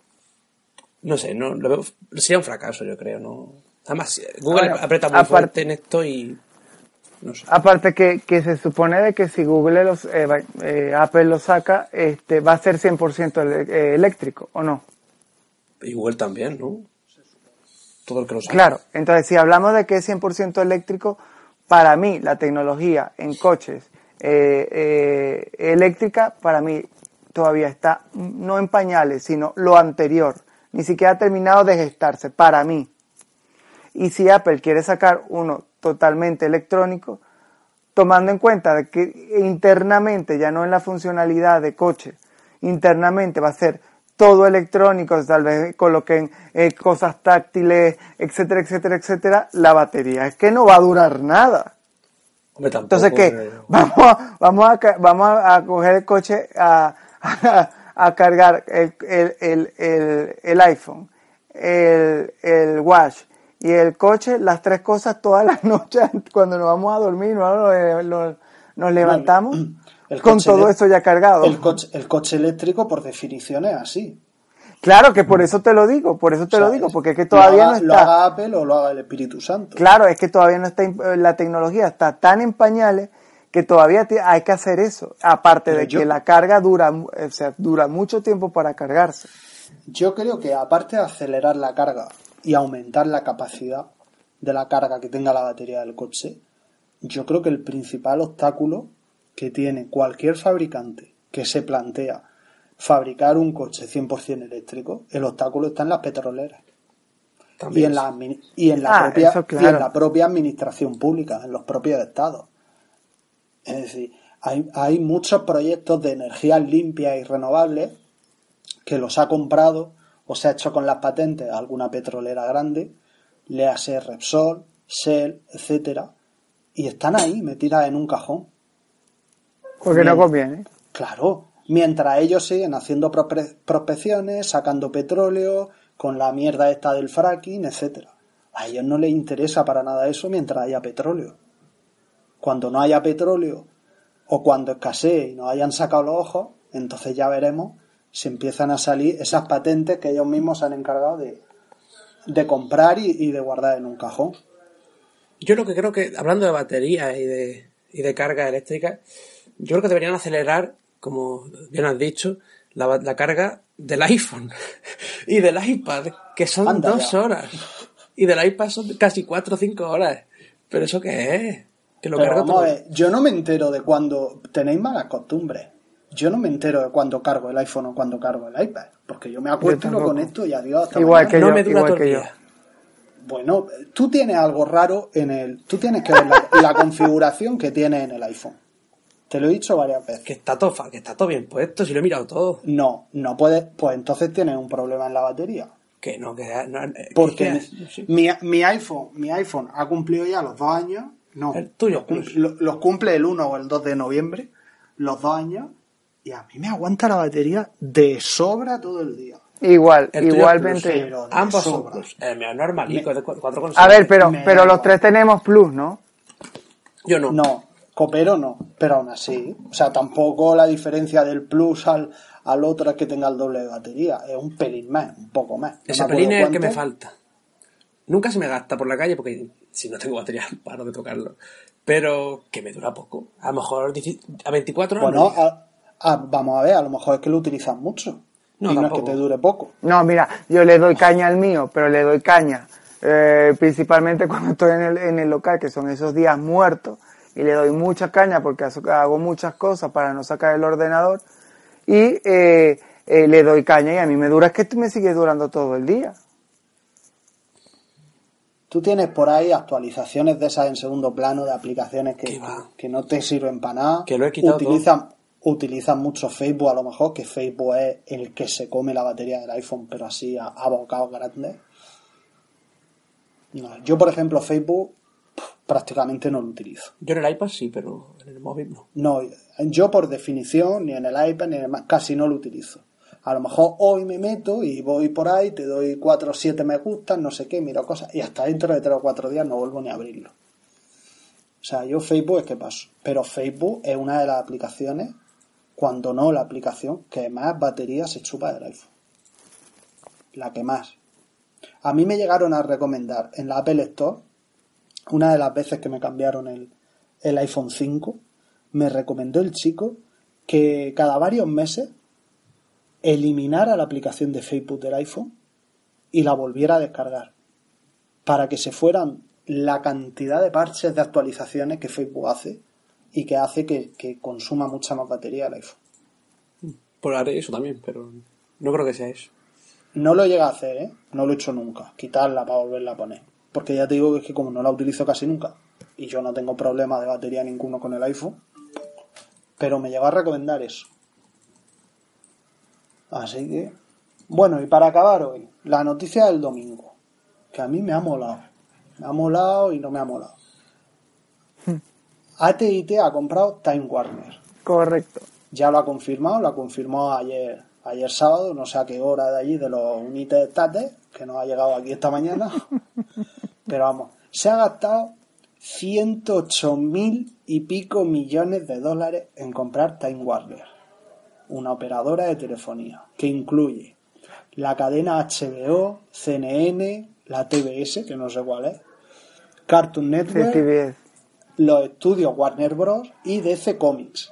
Speaker 3: No sé, no lo veo, sería un fracaso, yo creo. No. Además, Google aprieta muy fuerte en esto y... No sé.
Speaker 4: Aparte que se supone de que si Google Apple lo saca, va a ser 100% eléctrico, ¿o no?
Speaker 3: Y Google también, ¿no? Todo el que lo saca.
Speaker 4: Claro, entonces si hablamos de que es 100% eléctrico, para mí la tecnología en coches eléctrica, para mí todavía está no en pañales, sino lo anterior, ni siquiera ha terminado de gestarse, para mí. Y si Apple quiere sacar uno totalmente electrónico, tomando en cuenta de que internamente, ya no en la funcionalidad de coche, internamente va a ser todo electrónico, tal vez coloquen cosas táctiles, etcétera, etcétera, etcétera, la batería es que no va a durar nada.
Speaker 3: Hombre, tampoco,
Speaker 4: entonces, ¿qué? Vamos a coger el coche a cargar el iPhone el watch y el coche, las tres cosas todas las noches cuando nos vamos a dormir, nos levantamos con todo eso ya cargado.
Speaker 2: El coche eléctrico por definición es así.
Speaker 4: Claro, que por eso te lo digo, porque es que todavía no está.
Speaker 2: Lo haga Apple o lo haga el Espíritu Santo.
Speaker 4: Claro, es que todavía no está, la tecnología está tan en pañales que todavía hay que hacer eso, aparte de que la carga dura mucho tiempo para cargarse.
Speaker 2: Yo creo que aparte de acelerar la carga y aumentar la capacidad de la carga que tenga la batería del coche, yo creo que el principal obstáculo que tiene cualquier fabricante que se plantea fabricar un coche 100% eléctrico, el obstáculo está en las petroleras. También y en la propia administración pública, en los propios estados. Es decir, hay muchos proyectos de energías limpias y renovables que los ha comprado o se ha hecho con las patentes a alguna petrolera grande, léase Repsol, Shell, etcétera, y están ahí metidas en un cajón.
Speaker 4: Porque no conviene.
Speaker 2: Claro, mientras ellos siguen haciendo prospecciones, sacando petróleo, con la mierda esta del fracking, etcétera. A ellos no les interesa para nada eso mientras haya petróleo. Cuando no haya petróleo o cuando escasee y nos hayan sacado los ojos, entonces ya veremos si empiezan a salir esas patentes que ellos mismos se han encargado de comprar y de guardar en un cajón.
Speaker 3: Yo lo que creo que, hablando de baterías y de carga eléctrica, yo creo que deberían acelerar, como bien has dicho, la carga del iPhone y del iPad, que son 2 horas. Y del iPad son casi 4 o 5 horas. ¿Pero eso qué es? Que lo cargo todo.
Speaker 2: Yo no me entero de cuando tenéis malas costumbres. Yo no me entero de cuando cargo el iPhone o cuando cargo el iPad. Porque yo me acuesto y lo conecto y adiós hasta
Speaker 4: igual
Speaker 2: mañana.
Speaker 4: Que
Speaker 3: no
Speaker 4: yo,
Speaker 3: me dura todo el
Speaker 4: que
Speaker 3: día.
Speaker 2: Bueno, tú tienes algo raro tú tienes que ver la configuración que tienes en el iPhone. Te lo he dicho varias veces.
Speaker 3: Que está todo bien puesto, si lo he mirado todo.
Speaker 2: No puedes, pues entonces tienes un problema en la batería.
Speaker 3: Porque
Speaker 2: mi iPhone ha cumplido ya los 2 años. No,
Speaker 3: el tuyo
Speaker 2: los cumple el 1 o el 2 de noviembre, los 2 años, y a mí me aguanta la batería de sobra todo el día.
Speaker 4: Igualmente.
Speaker 3: Ambos son plus. El mío es normalico, es de 4,7.
Speaker 4: A ver, pero los tres tenemos plus, ¿no?
Speaker 3: Yo no.
Speaker 2: No, Copero no, pero aún así. O sea, tampoco la diferencia del plus al otro es que tenga el doble de batería. Es un pelín más, un poco más.
Speaker 3: Ese pelín es el que me falta. Nunca se me gasta por la calle porque si no tengo batería paro de tocarlo. Pero que me dura poco. A lo mejor a 24 horas.
Speaker 2: Bueno, vamos a ver, a lo mejor es que lo utilizas mucho.
Speaker 3: No,
Speaker 2: y no es que te dure poco.
Speaker 4: No, mira, yo le doy caña al mío, pero le doy caña principalmente cuando estoy en el local, que son esos días muertos, y le doy mucha caña porque hago muchas cosas para no sacar el ordenador, y le doy caña y a mí me dura, es que me sigue durando todo el día.
Speaker 2: Tú tienes por ahí actualizaciones de esas en segundo plano de aplicaciones que no te sirven para nada.
Speaker 3: Que lo he quitado
Speaker 2: Utilizan mucho Facebook, a lo mejor, que Facebook es el que se come la batería del iPhone, pero así a bocados grandes. No, yo, por ejemplo, Facebook prácticamente no lo utilizo.
Speaker 3: Yo en el iPad sí, pero en el móvil no.
Speaker 2: No, yo por definición, ni en el iPad, ni en el Mac, casi no lo utilizo. A lo mejor hoy me meto y voy por ahí, te doy 4 o 7 me gustan, no sé qué, miro cosas, y hasta dentro de 3 o 4 días no vuelvo ni a abrirlo. O sea, yo Facebook es que paso. Pero Facebook es una de las aplicaciones, cuando no la aplicación, que más batería se chupa del iPhone. La que más. A mí me llegaron a recomendar en la Apple Store, una de las veces que me cambiaron el iPhone 5, me recomendó el chico que cada varios meses eliminara la aplicación de Facebook del iPhone y la volviera a descargar para que se fueran la cantidad de parches de actualizaciones que Facebook hace y que hace que consuma mucha más batería el iPhone.
Speaker 3: Pues haré eso también, pero no creo que sea eso.
Speaker 2: No lo llega a hacer, ¿eh? No lo he hecho nunca, quitarla para volverla a poner, porque ya te digo que es que como no la utilizo casi nunca y yo no tengo problema de batería ninguno con el iPhone, pero me llegó a recomendar eso. Así que, bueno, y para acabar hoy, la noticia del domingo, que a mí me ha molado. Me ha molado y no me ha molado. AT&T ha comprado Time Warner.
Speaker 4: Correcto.
Speaker 2: Ya lo ha confirmado, lo confirmó ayer ayer sábado, no sé a qué hora de allí, de los United States, que nos ha llegado aquí esta mañana, pero vamos, se ha gastado 108.000 y pico millones de dólares en comprar Time Warner, una operadora de telefonía, que incluye la cadena HBO, CNN, la TBS, que no sé cuál es, Cartoon Network,
Speaker 4: TBS,
Speaker 2: los estudios Warner Bros. Y DC Comics.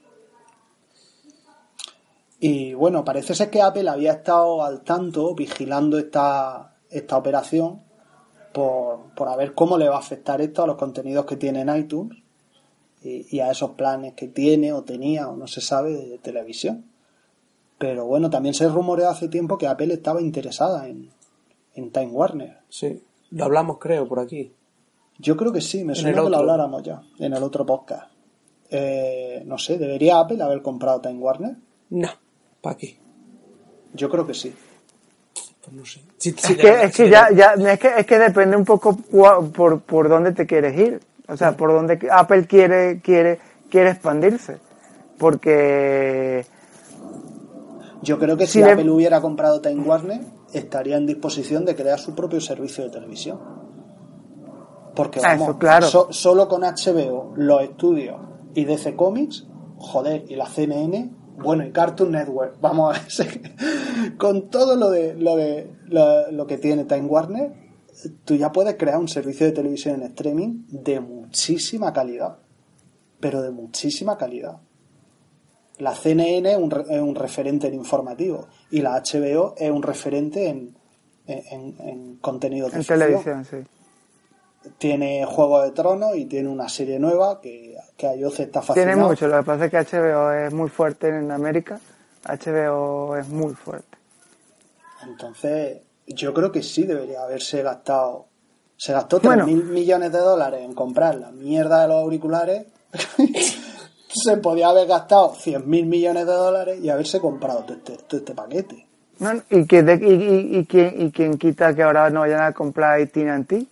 Speaker 2: Y bueno, parece ser que Apple había estado al tanto, vigilando esta operación, por a ver cómo le va a afectar esto a los contenidos que tiene en iTunes y a esos planes que tiene o tenía o no se sabe de televisión. Pero bueno, también se rumoreó hace tiempo que Apple estaba interesada en Time Warner.
Speaker 3: Sí, lo hablamos creo por aquí.
Speaker 2: Yo creo que sí, me suena que lo habláramos ya en el otro podcast. No sé, ¿debería Apple haber comprado Time Warner?
Speaker 3: No, ¿para qué?
Speaker 2: Yo creo que sí.
Speaker 3: Pues no sé.
Speaker 4: Es que depende un poco por dónde te quieres ir. O sea, por dónde Apple quiere expandirse. Porque
Speaker 2: yo creo que si Apple hubiera comprado Time Warner, estaría en disposición de crear su propio servicio de televisión. Porque vamos,
Speaker 4: eso, claro.
Speaker 2: Solo con HBO, los estudios y DC Comics, joder, y la CNN, bueno, y Cartoon Network, vamos a ver, con todo lo que tiene Time Warner, tú ya puedes crear un servicio de televisión en streaming de muchísima calidad, pero de muchísima calidad. La CNN es un referente en informativo y la HBO es un referente en contenido de ficción.
Speaker 4: Televisión, sí.
Speaker 2: Tiene Juego de Tronos y tiene una serie nueva que a Jose está fascinado.
Speaker 4: Tiene mucho, lo que pasa es que HBO es muy fuerte en América. HBO es muy fuerte.
Speaker 2: Entonces, yo creo que sí debería haberse gastado. Se gastó 3.000 millones de dólares en comprar la mierda de los auriculares. Se podía haber gastado 100.000 millones de dólares y haberse comprado todo este paquete.
Speaker 4: No, ¿y quién quita que ahora no vayan a comprar AT&T?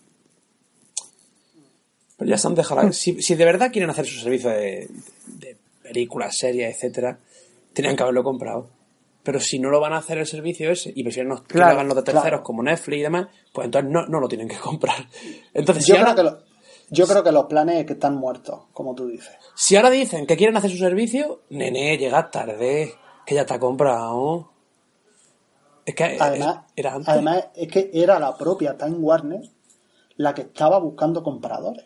Speaker 3: Pues ya se han dejado. Si de verdad quieren hacer su servicio de películas, series, etcétera, tenían que haberlo comprado. Pero si no lo van a hacer el servicio ese y prefieren que lo hagan los de terceros como Netflix y demás, pues entonces no lo tienen que comprar. Entonces,
Speaker 2: yo creo que los planes es que están muertos, como tú dices.
Speaker 3: Si ahora dicen que quieren hacer su servicio, nene, llegas tarde, que ya está comprado. Es que era antes.
Speaker 2: Además, es que era la propia Time Warner la que estaba buscando compradores.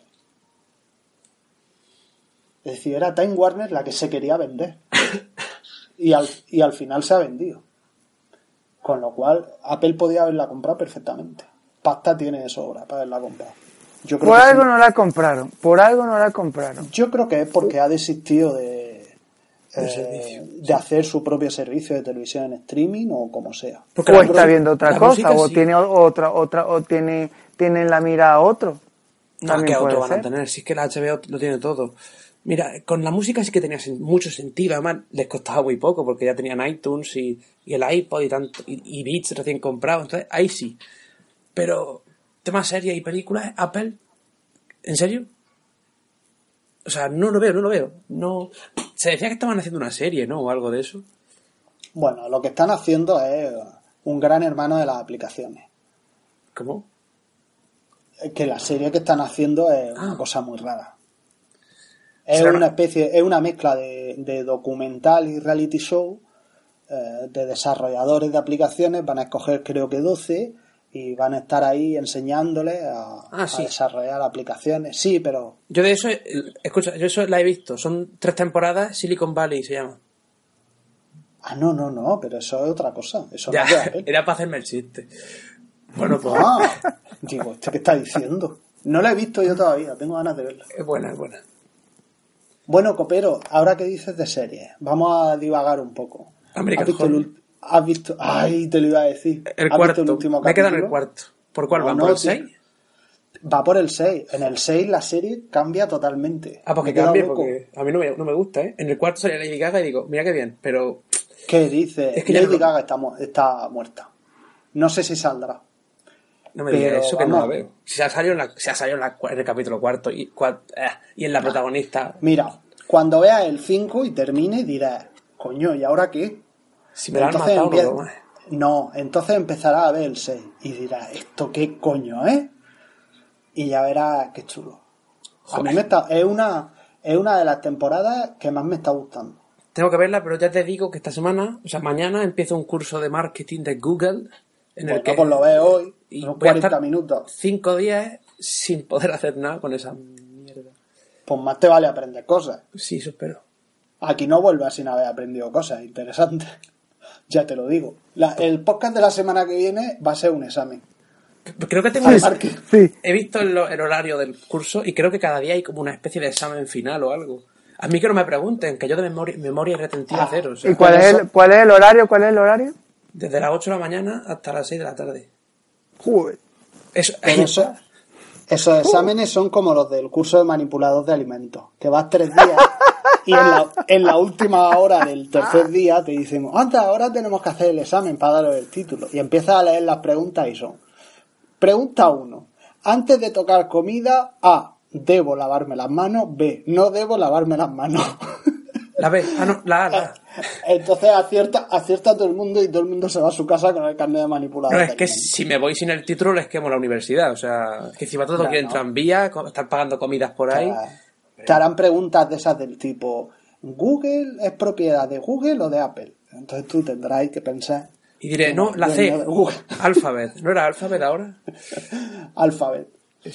Speaker 2: Es decir, era Time Warner la que se quería vender. Y al final se ha vendido. Con lo cual, Apple podía haberla comprado perfectamente. Pasta tiene de sobra para haberla comprado.
Speaker 4: Por algo no la compraron.
Speaker 2: Yo creo que es porque ha desistido de hacer su propio servicio de televisión en streaming o como sea.
Speaker 4: Porque o está viendo otra cosa, o sí. Tiene otra, o tiene en la mira a otro.
Speaker 3: No, ¿qué otro van a tener? Si es que la HBO lo tiene todo. Mira, con la música sí que tenía mucho sentido. Además, les costaba muy poco porque ya tenían iTunes y el iPod y Beats recién comprados. Entonces, ahí sí. Pero, temas series y películas, Apple, ¿en serio? O sea, no lo veo. No. Se decía que estaban haciendo una serie, ¿no? O algo de eso.
Speaker 2: Bueno, lo que están haciendo es un gran hermano de las aplicaciones.
Speaker 3: ¿Cómo?
Speaker 2: Que la serie que están haciendo es una cosa muy rara. Es una mezcla de documental y reality show de desarrolladores de aplicaciones. Van a escoger creo que 12 y van a estar ahí enseñándoles a desarrollar aplicaciones. Sí, pero...
Speaker 3: Yo eso la he visto. Son 3 temporadas, Silicon Valley se llama.
Speaker 2: No, pero eso es otra cosa. Eso
Speaker 3: ya,
Speaker 2: no es de Apple.
Speaker 3: Era para hacerme el chiste. Bueno, pues...
Speaker 2: Digo, ¿qué está diciendo? No la he visto yo todavía, tengo ganas de verla.
Speaker 3: Es buena.
Speaker 2: Bueno, Copero, ahora que dices de series, vamos a divagar un poco. ¿Has visto? Ay, te lo iba a decir.
Speaker 3: El cuarto. El último capítulo? Me he quedado en el cuarto. ¿Por cuál van? ¿Por el 6?
Speaker 2: Va por el 6. En el 6 la serie cambia totalmente.
Speaker 3: Porque cambia, porque a mí no me gusta, ¿eh? En el cuarto salía Lady Gaga y digo, mira qué bien, pero...
Speaker 2: ¿Qué dices? Es que Lady Gaga está muerta. No sé si saldrá.
Speaker 3: No me digas eso, que no la veo. Si ha salido en el capítulo 4 y en la protagonista...
Speaker 2: Mira, cuando veas el 5 y termine dirás, coño, ¿y ahora qué?
Speaker 3: Si me lo han
Speaker 2: Entonces
Speaker 3: matado, no lo más.
Speaker 2: No, entonces empezarás a ver el 6 y dirás, ¿esto qué coño, Y ya verás qué chulo. A mí es una de las temporadas que más me está gustando.
Speaker 3: Tengo que verla, pero ya te digo que esta semana, o sea, mañana empiezo un curso de marketing de Google en el que
Speaker 2: Pues lo veo hoy,
Speaker 3: y
Speaker 2: unos
Speaker 3: voy a
Speaker 2: 40
Speaker 3: estar
Speaker 2: minutos.
Speaker 3: 5 días sin poder hacer nada con esa mierda.
Speaker 2: Pues más te vale aprender cosas.
Speaker 3: Sí, eso espero.
Speaker 2: Aquí no vuelvas sin haber aprendido cosas interesantes. Ya te lo digo. El podcast de la semana que viene va a ser un examen.
Speaker 3: Creo que tengo
Speaker 4: Sí.
Speaker 3: He visto el horario del curso y creo que cada día hay como una especie de examen final o algo. A mí que no me pregunten, que yo de memoria retentiva cero. O sea,
Speaker 4: ¿Y cuál es el horario? ¿Cuál es el horario?
Speaker 3: desde las 8 de la mañana hasta las 6 de la tarde.
Speaker 4: Joder.
Speaker 2: Esos exámenes son como los del curso de manipulador de alimentos, que vas 3 días y en la última hora del tercer día te dicen, anda, ahora tenemos que hacer el examen para daros el título. Y empiezas a leer las preguntas y son: pregunta 1. Antes de tocar comida, A, debo lavarme las manos, B, no debo lavarme las manos.
Speaker 3: La B, no, la A, la A.
Speaker 2: Entonces acierta todo el mundo y todo el mundo se va a su casa con el carnet de manipulador.
Speaker 3: No,
Speaker 2: de
Speaker 3: es que
Speaker 2: alimentos.
Speaker 3: si me voy sin el título les quemo la universidad. O sea, que si va todo aquí en tranvía, están pagando comidas por ahí.
Speaker 2: Te harán preguntas de esas del tipo: ¿Google es propiedad de Google o de Apple? Entonces tú tendrás que pensar.
Speaker 3: Y diré, no, la C, Alphabet. ¿No era Alphabet ahora?
Speaker 2: Alphabet.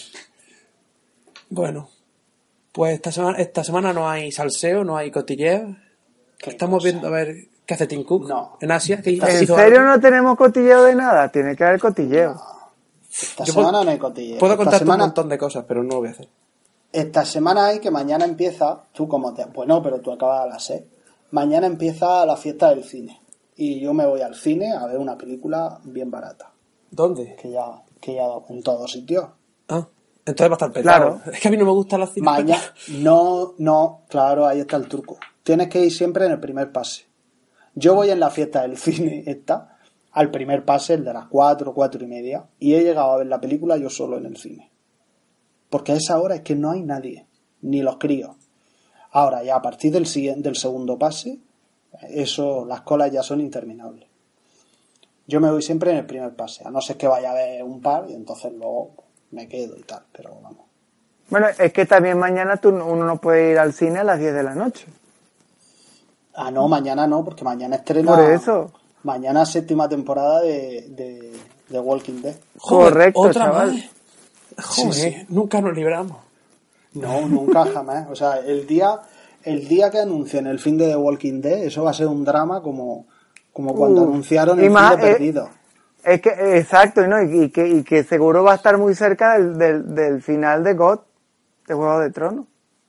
Speaker 3: Bueno, pues esta semana no hay salseo, no hay cotilleo. Estamos viendo a ver qué hace Tim Cook en Asia.
Speaker 4: ¿En serio no tenemos cotilleo de nada? Tiene que haber cotilleo.
Speaker 2: Esta semana no hay cotilleo.
Speaker 3: Puedo contarte un montón de cosas, pero no lo voy a hacer.
Speaker 2: Esta semana hay que mañana empieza, bueno, pero tú acabas a las 6. Mañana empieza la fiesta del cine. Y yo me voy al cine a ver una película bien barata.
Speaker 3: ¿Dónde?
Speaker 2: Que ya en todos sitios.
Speaker 3: Ah, entonces va a estar petado.
Speaker 2: Claro.
Speaker 3: Es que a mí no me gusta la cine.
Speaker 2: Mañana, no, claro, ahí está el truco. Tienes que ir siempre en el primer pase. Yo voy en la fiesta del cine al primer pase, el de las 4:30, y he llegado a ver la película yo solo en el cine. Porque a esa hora es que no hay nadie, ni los críos. Ahora ya a partir del segundo pase, las colas ya son interminables. Yo me voy siempre en el primer pase, a no ser que vaya a ver un par y entonces luego me quedo y tal, pero vamos.
Speaker 4: Bueno, es que también mañana uno no puede ir al cine a las 10 de la noche.
Speaker 2: Ah, no, mañana no, porque mañana estrena...
Speaker 4: Por eso.
Speaker 2: Mañana 7ª temporada de Walking Dead.
Speaker 3: Joder,
Speaker 4: correcto,
Speaker 3: otra
Speaker 4: chaval.
Speaker 3: más. Joder, nunca nos libramos.
Speaker 2: No, nunca jamás. O sea, el día que anuncien el fin de The Walking Dead, eso va a ser un drama como cuando anunciaron el fin de Perdido.
Speaker 4: Es que, exacto, ¿no? Y que seguro va a estar muy cerca del final de God, de Juego de Tronos.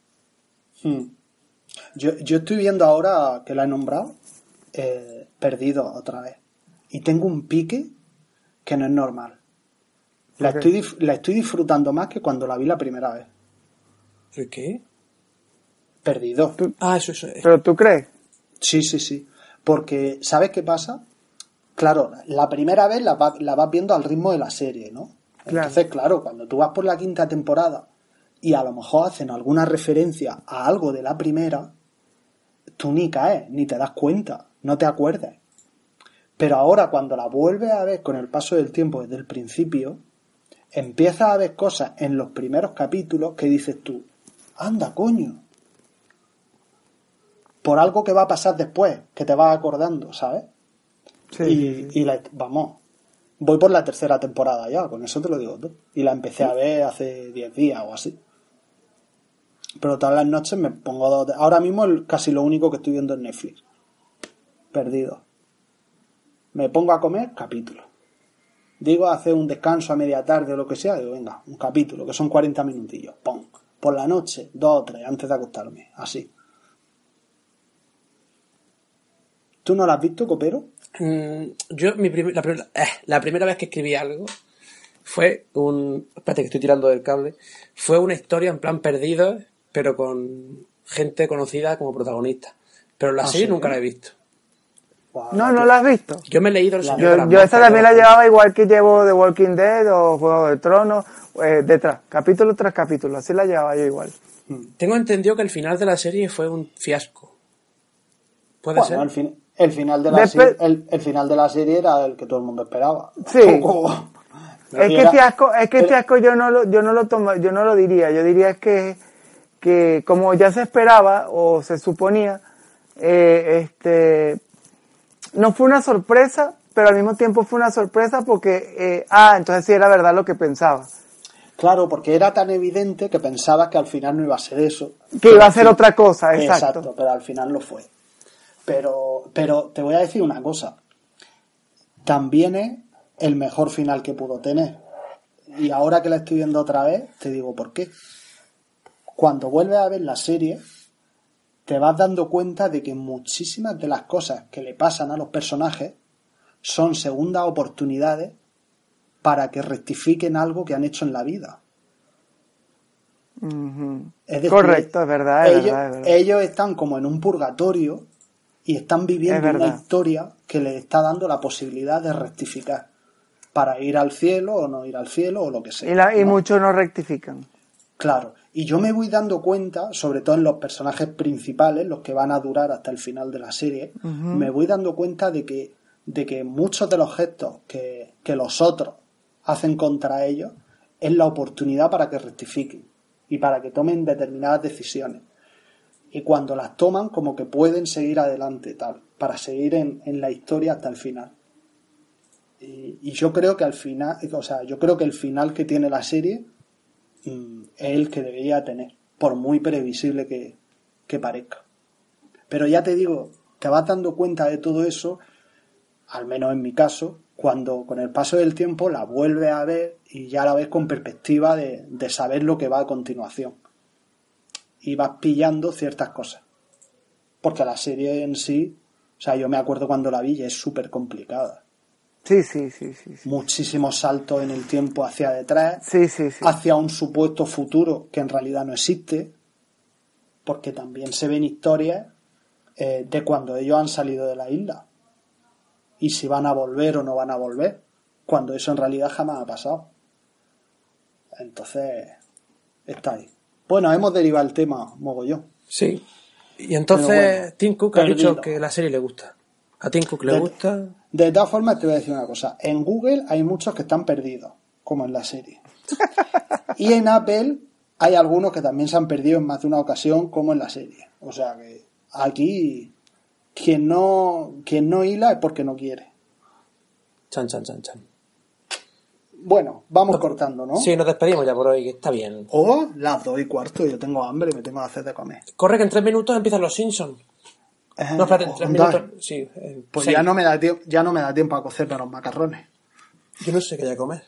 Speaker 2: Yo estoy viendo ahora que la he nombrado, Perdido otra vez. Y tengo un pique que no es normal. La estoy disfrutando más que cuando la vi la primera vez.
Speaker 3: ¿Por qué?
Speaker 2: Perdido.
Speaker 3: Eso es.
Speaker 4: ¿Pero tú crees?
Speaker 2: Sí. Porque, ¿sabes qué pasa? Claro, la primera vez la vas viendo al ritmo de la serie, ¿no? Entonces, claro, cuando tú vas por la 5ª temporada y a lo mejor hacen alguna referencia a algo de la primera, tú ni caes, ni te das cuenta, no te acuerdas. Pero ahora, cuando la vuelves a ver con el paso del tiempo desde el principio, empiezas a ver cosas en los primeros capítulos que dices tú, anda, coño. Por algo que va a pasar después, que te vas acordando, ¿sabes?
Speaker 4: Sí.
Speaker 2: Vamos, voy por la 3ª temporada ya, con eso te lo digo todo. Y la empecé a ver hace 10 días o así. Pero todas las noches me pongo ahora mismo casi lo único que estoy viendo en Netflix. Perdido. Me pongo a comer, capítulo. Digo, hacer un descanso a media tarde o lo que sea, digo, venga, un capítulo, que son 40 minutillos. ¡Pum! Por la noche, 2 o 3, antes de acostarme. Así. ¿Tú no la has visto, Copero?
Speaker 3: Yo, la primera vez que escribí algo fue espérate que estoy tirando del cable. Fue una historia en plan Perdido, pero con gente conocida como protagonista. Pero la serie nunca la he visto.
Speaker 2: Wow,
Speaker 4: No la has visto.
Speaker 3: Yo me he leído El Señor de las
Speaker 4: Yo esa
Speaker 3: Moscas,
Speaker 4: también la llevaba igual que llevo The Walking Dead o Juego de Tronos, detrás, capítulo tras capítulo, así la llevaba yo igual.
Speaker 3: Tengo entendido que el final de la serie fue un fiasco. ¿Puede ser?
Speaker 2: El final de la serie, el final de la serie era el que todo el mundo esperaba.
Speaker 4: Sí. Es que este asco yo no lo diría. Yo diría que como ya se esperaba o se suponía, no fue una sorpresa, pero al mismo tiempo fue una sorpresa porque, entonces sí era verdad lo que pensaba.
Speaker 2: Claro, porque era tan evidente que pensabas que al final no iba a ser eso.
Speaker 4: Que iba a ser otra cosa, exacto.
Speaker 2: Exacto, pero al final lo fue. Pero te voy a decir una cosa. También es el mejor final que pudo tener. Y ahora que la estoy viendo otra vez, te digo por qué. Cuando vuelves a ver la serie, te vas dando cuenta de que muchísimas de las cosas que le pasan a los personajes son segundas oportunidades para que rectifiquen algo que han hecho en la vida.
Speaker 4: Uh-huh.
Speaker 2: Es decir,
Speaker 4: correcto, es verdad.
Speaker 2: Ellos están como en un purgatorio y están viviendo una historia que les está dando la posibilidad de rectificar para ir al cielo o no ir al cielo o lo que sea.
Speaker 4: Y muchos no rectifican.
Speaker 2: Claro, y yo me voy dando cuenta, sobre todo en los personajes principales, los que van a durar hasta el final de la serie, uh-huh, me voy dando cuenta de que muchos de los gestos que los otros hacen contra ellos es la oportunidad para que rectifiquen y para que tomen determinadas decisiones. Y cuando las toman, como que pueden seguir adelante, tal, para seguir en la historia hasta el final. Y yo creo que al final, yo creo que el final que tiene la serie es el que debería tener, por muy previsible que parezca. Pero ya te digo, te vas dando cuenta de todo eso, al menos en mi caso, cuando con el paso del tiempo la vuelves a ver y ya la ves con perspectiva de saber lo que va a continuación. Y vas pillando ciertas cosas. Porque la serie en sí, yo me acuerdo cuando la vi y es súper complicada.
Speaker 4: Sí.
Speaker 2: Muchísimos saltos en el tiempo hacia detrás,
Speaker 4: sí.
Speaker 2: hacia un supuesto futuro que en realidad no existe, porque también se ven historias de cuando ellos han salido de la isla y si van a volver o no van a volver, cuando eso en realidad jamás ha pasado. Entonces, está ahí. Bueno, hemos derivado el tema mogollón.
Speaker 3: Sí. Y entonces Tim Cook ha dicho que la serie le gusta. ¿A Tim Cook le gusta?
Speaker 2: De todas formas, te voy a decir una cosa. En Google hay muchos que están perdidos, como en la serie. Y en Apple hay algunos que también se han perdido en más de una ocasión, como en la serie. O sea que aquí quien no hila es porque no quiere.
Speaker 3: Chan.
Speaker 2: Bueno, vamos cortando, ¿no?
Speaker 3: Sí, nos despedimos ya por hoy, que está bien.
Speaker 2: Las 2:15, yo tengo hambre y me tengo que hacer de comer.
Speaker 3: Corre que en 3 minutos empiezan los Simpsons. No, espérate, en 3 minutos. Sí,
Speaker 2: pues 6. ya no me da tiempo a cocerme los macarrones.
Speaker 3: Yo no sé qué voy a comer.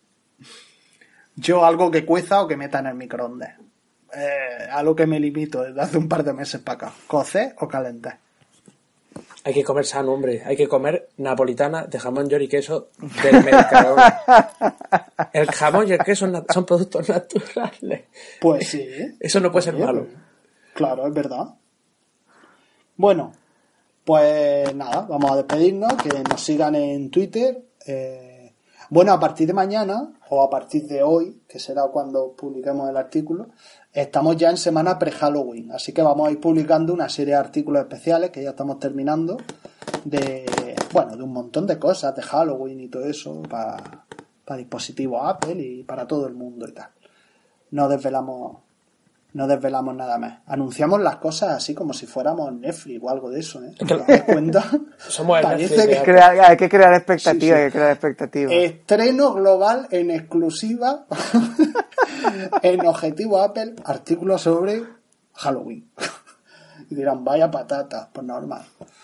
Speaker 2: Yo algo que cueza o que meta en el microondas. A lo que me limito desde hace un par de meses para acá. ¿Cocer o calentar?
Speaker 3: Hay que comer sano, hombre. Hay que comer napolitana de jamón, york y queso del Mercadona. El jamón y el queso son productos naturales.
Speaker 2: Pues sí.
Speaker 3: Eso no puede ser malo.
Speaker 2: Claro, es verdad. Bueno, pues nada, vamos a despedirnos, que nos sigan en Twitter. Bueno, a partir de mañana, o a partir de hoy, que será cuando publiquemos el artículo, estamos ya en semana pre-Halloween, así que vamos a ir publicando una serie de artículos especiales que ya estamos terminando, de un montón de cosas de Halloween y todo eso, para dispositivos Apple y para todo el mundo y tal. No desvelamos nada más. Anunciamos las cosas así como si fuéramos Netflix o algo de eso, ¿eh? ¿Te das cuenta?
Speaker 3: Somos
Speaker 2: Parece
Speaker 3: Netflix,
Speaker 2: que
Speaker 4: hay que crear expectativas,
Speaker 2: Estreno global en exclusiva en Objetivo Apple, artículos sobre Halloween. Y dirán, vaya patata, pues normal.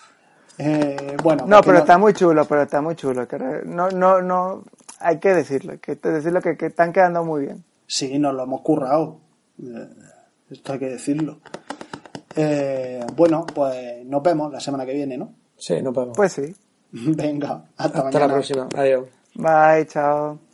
Speaker 4: Pero está muy chulo, No, hay que decirlo, que están quedando muy bien.
Speaker 2: Sí, nos lo hemos currado. Esto hay que decirlo. Pues nos vemos la semana que viene, ¿no?
Speaker 3: Sí, nos vemos.
Speaker 4: Pues sí.
Speaker 2: Venga, hasta mañana.
Speaker 3: Hasta la próxima. Adiós.
Speaker 4: Bye, chao.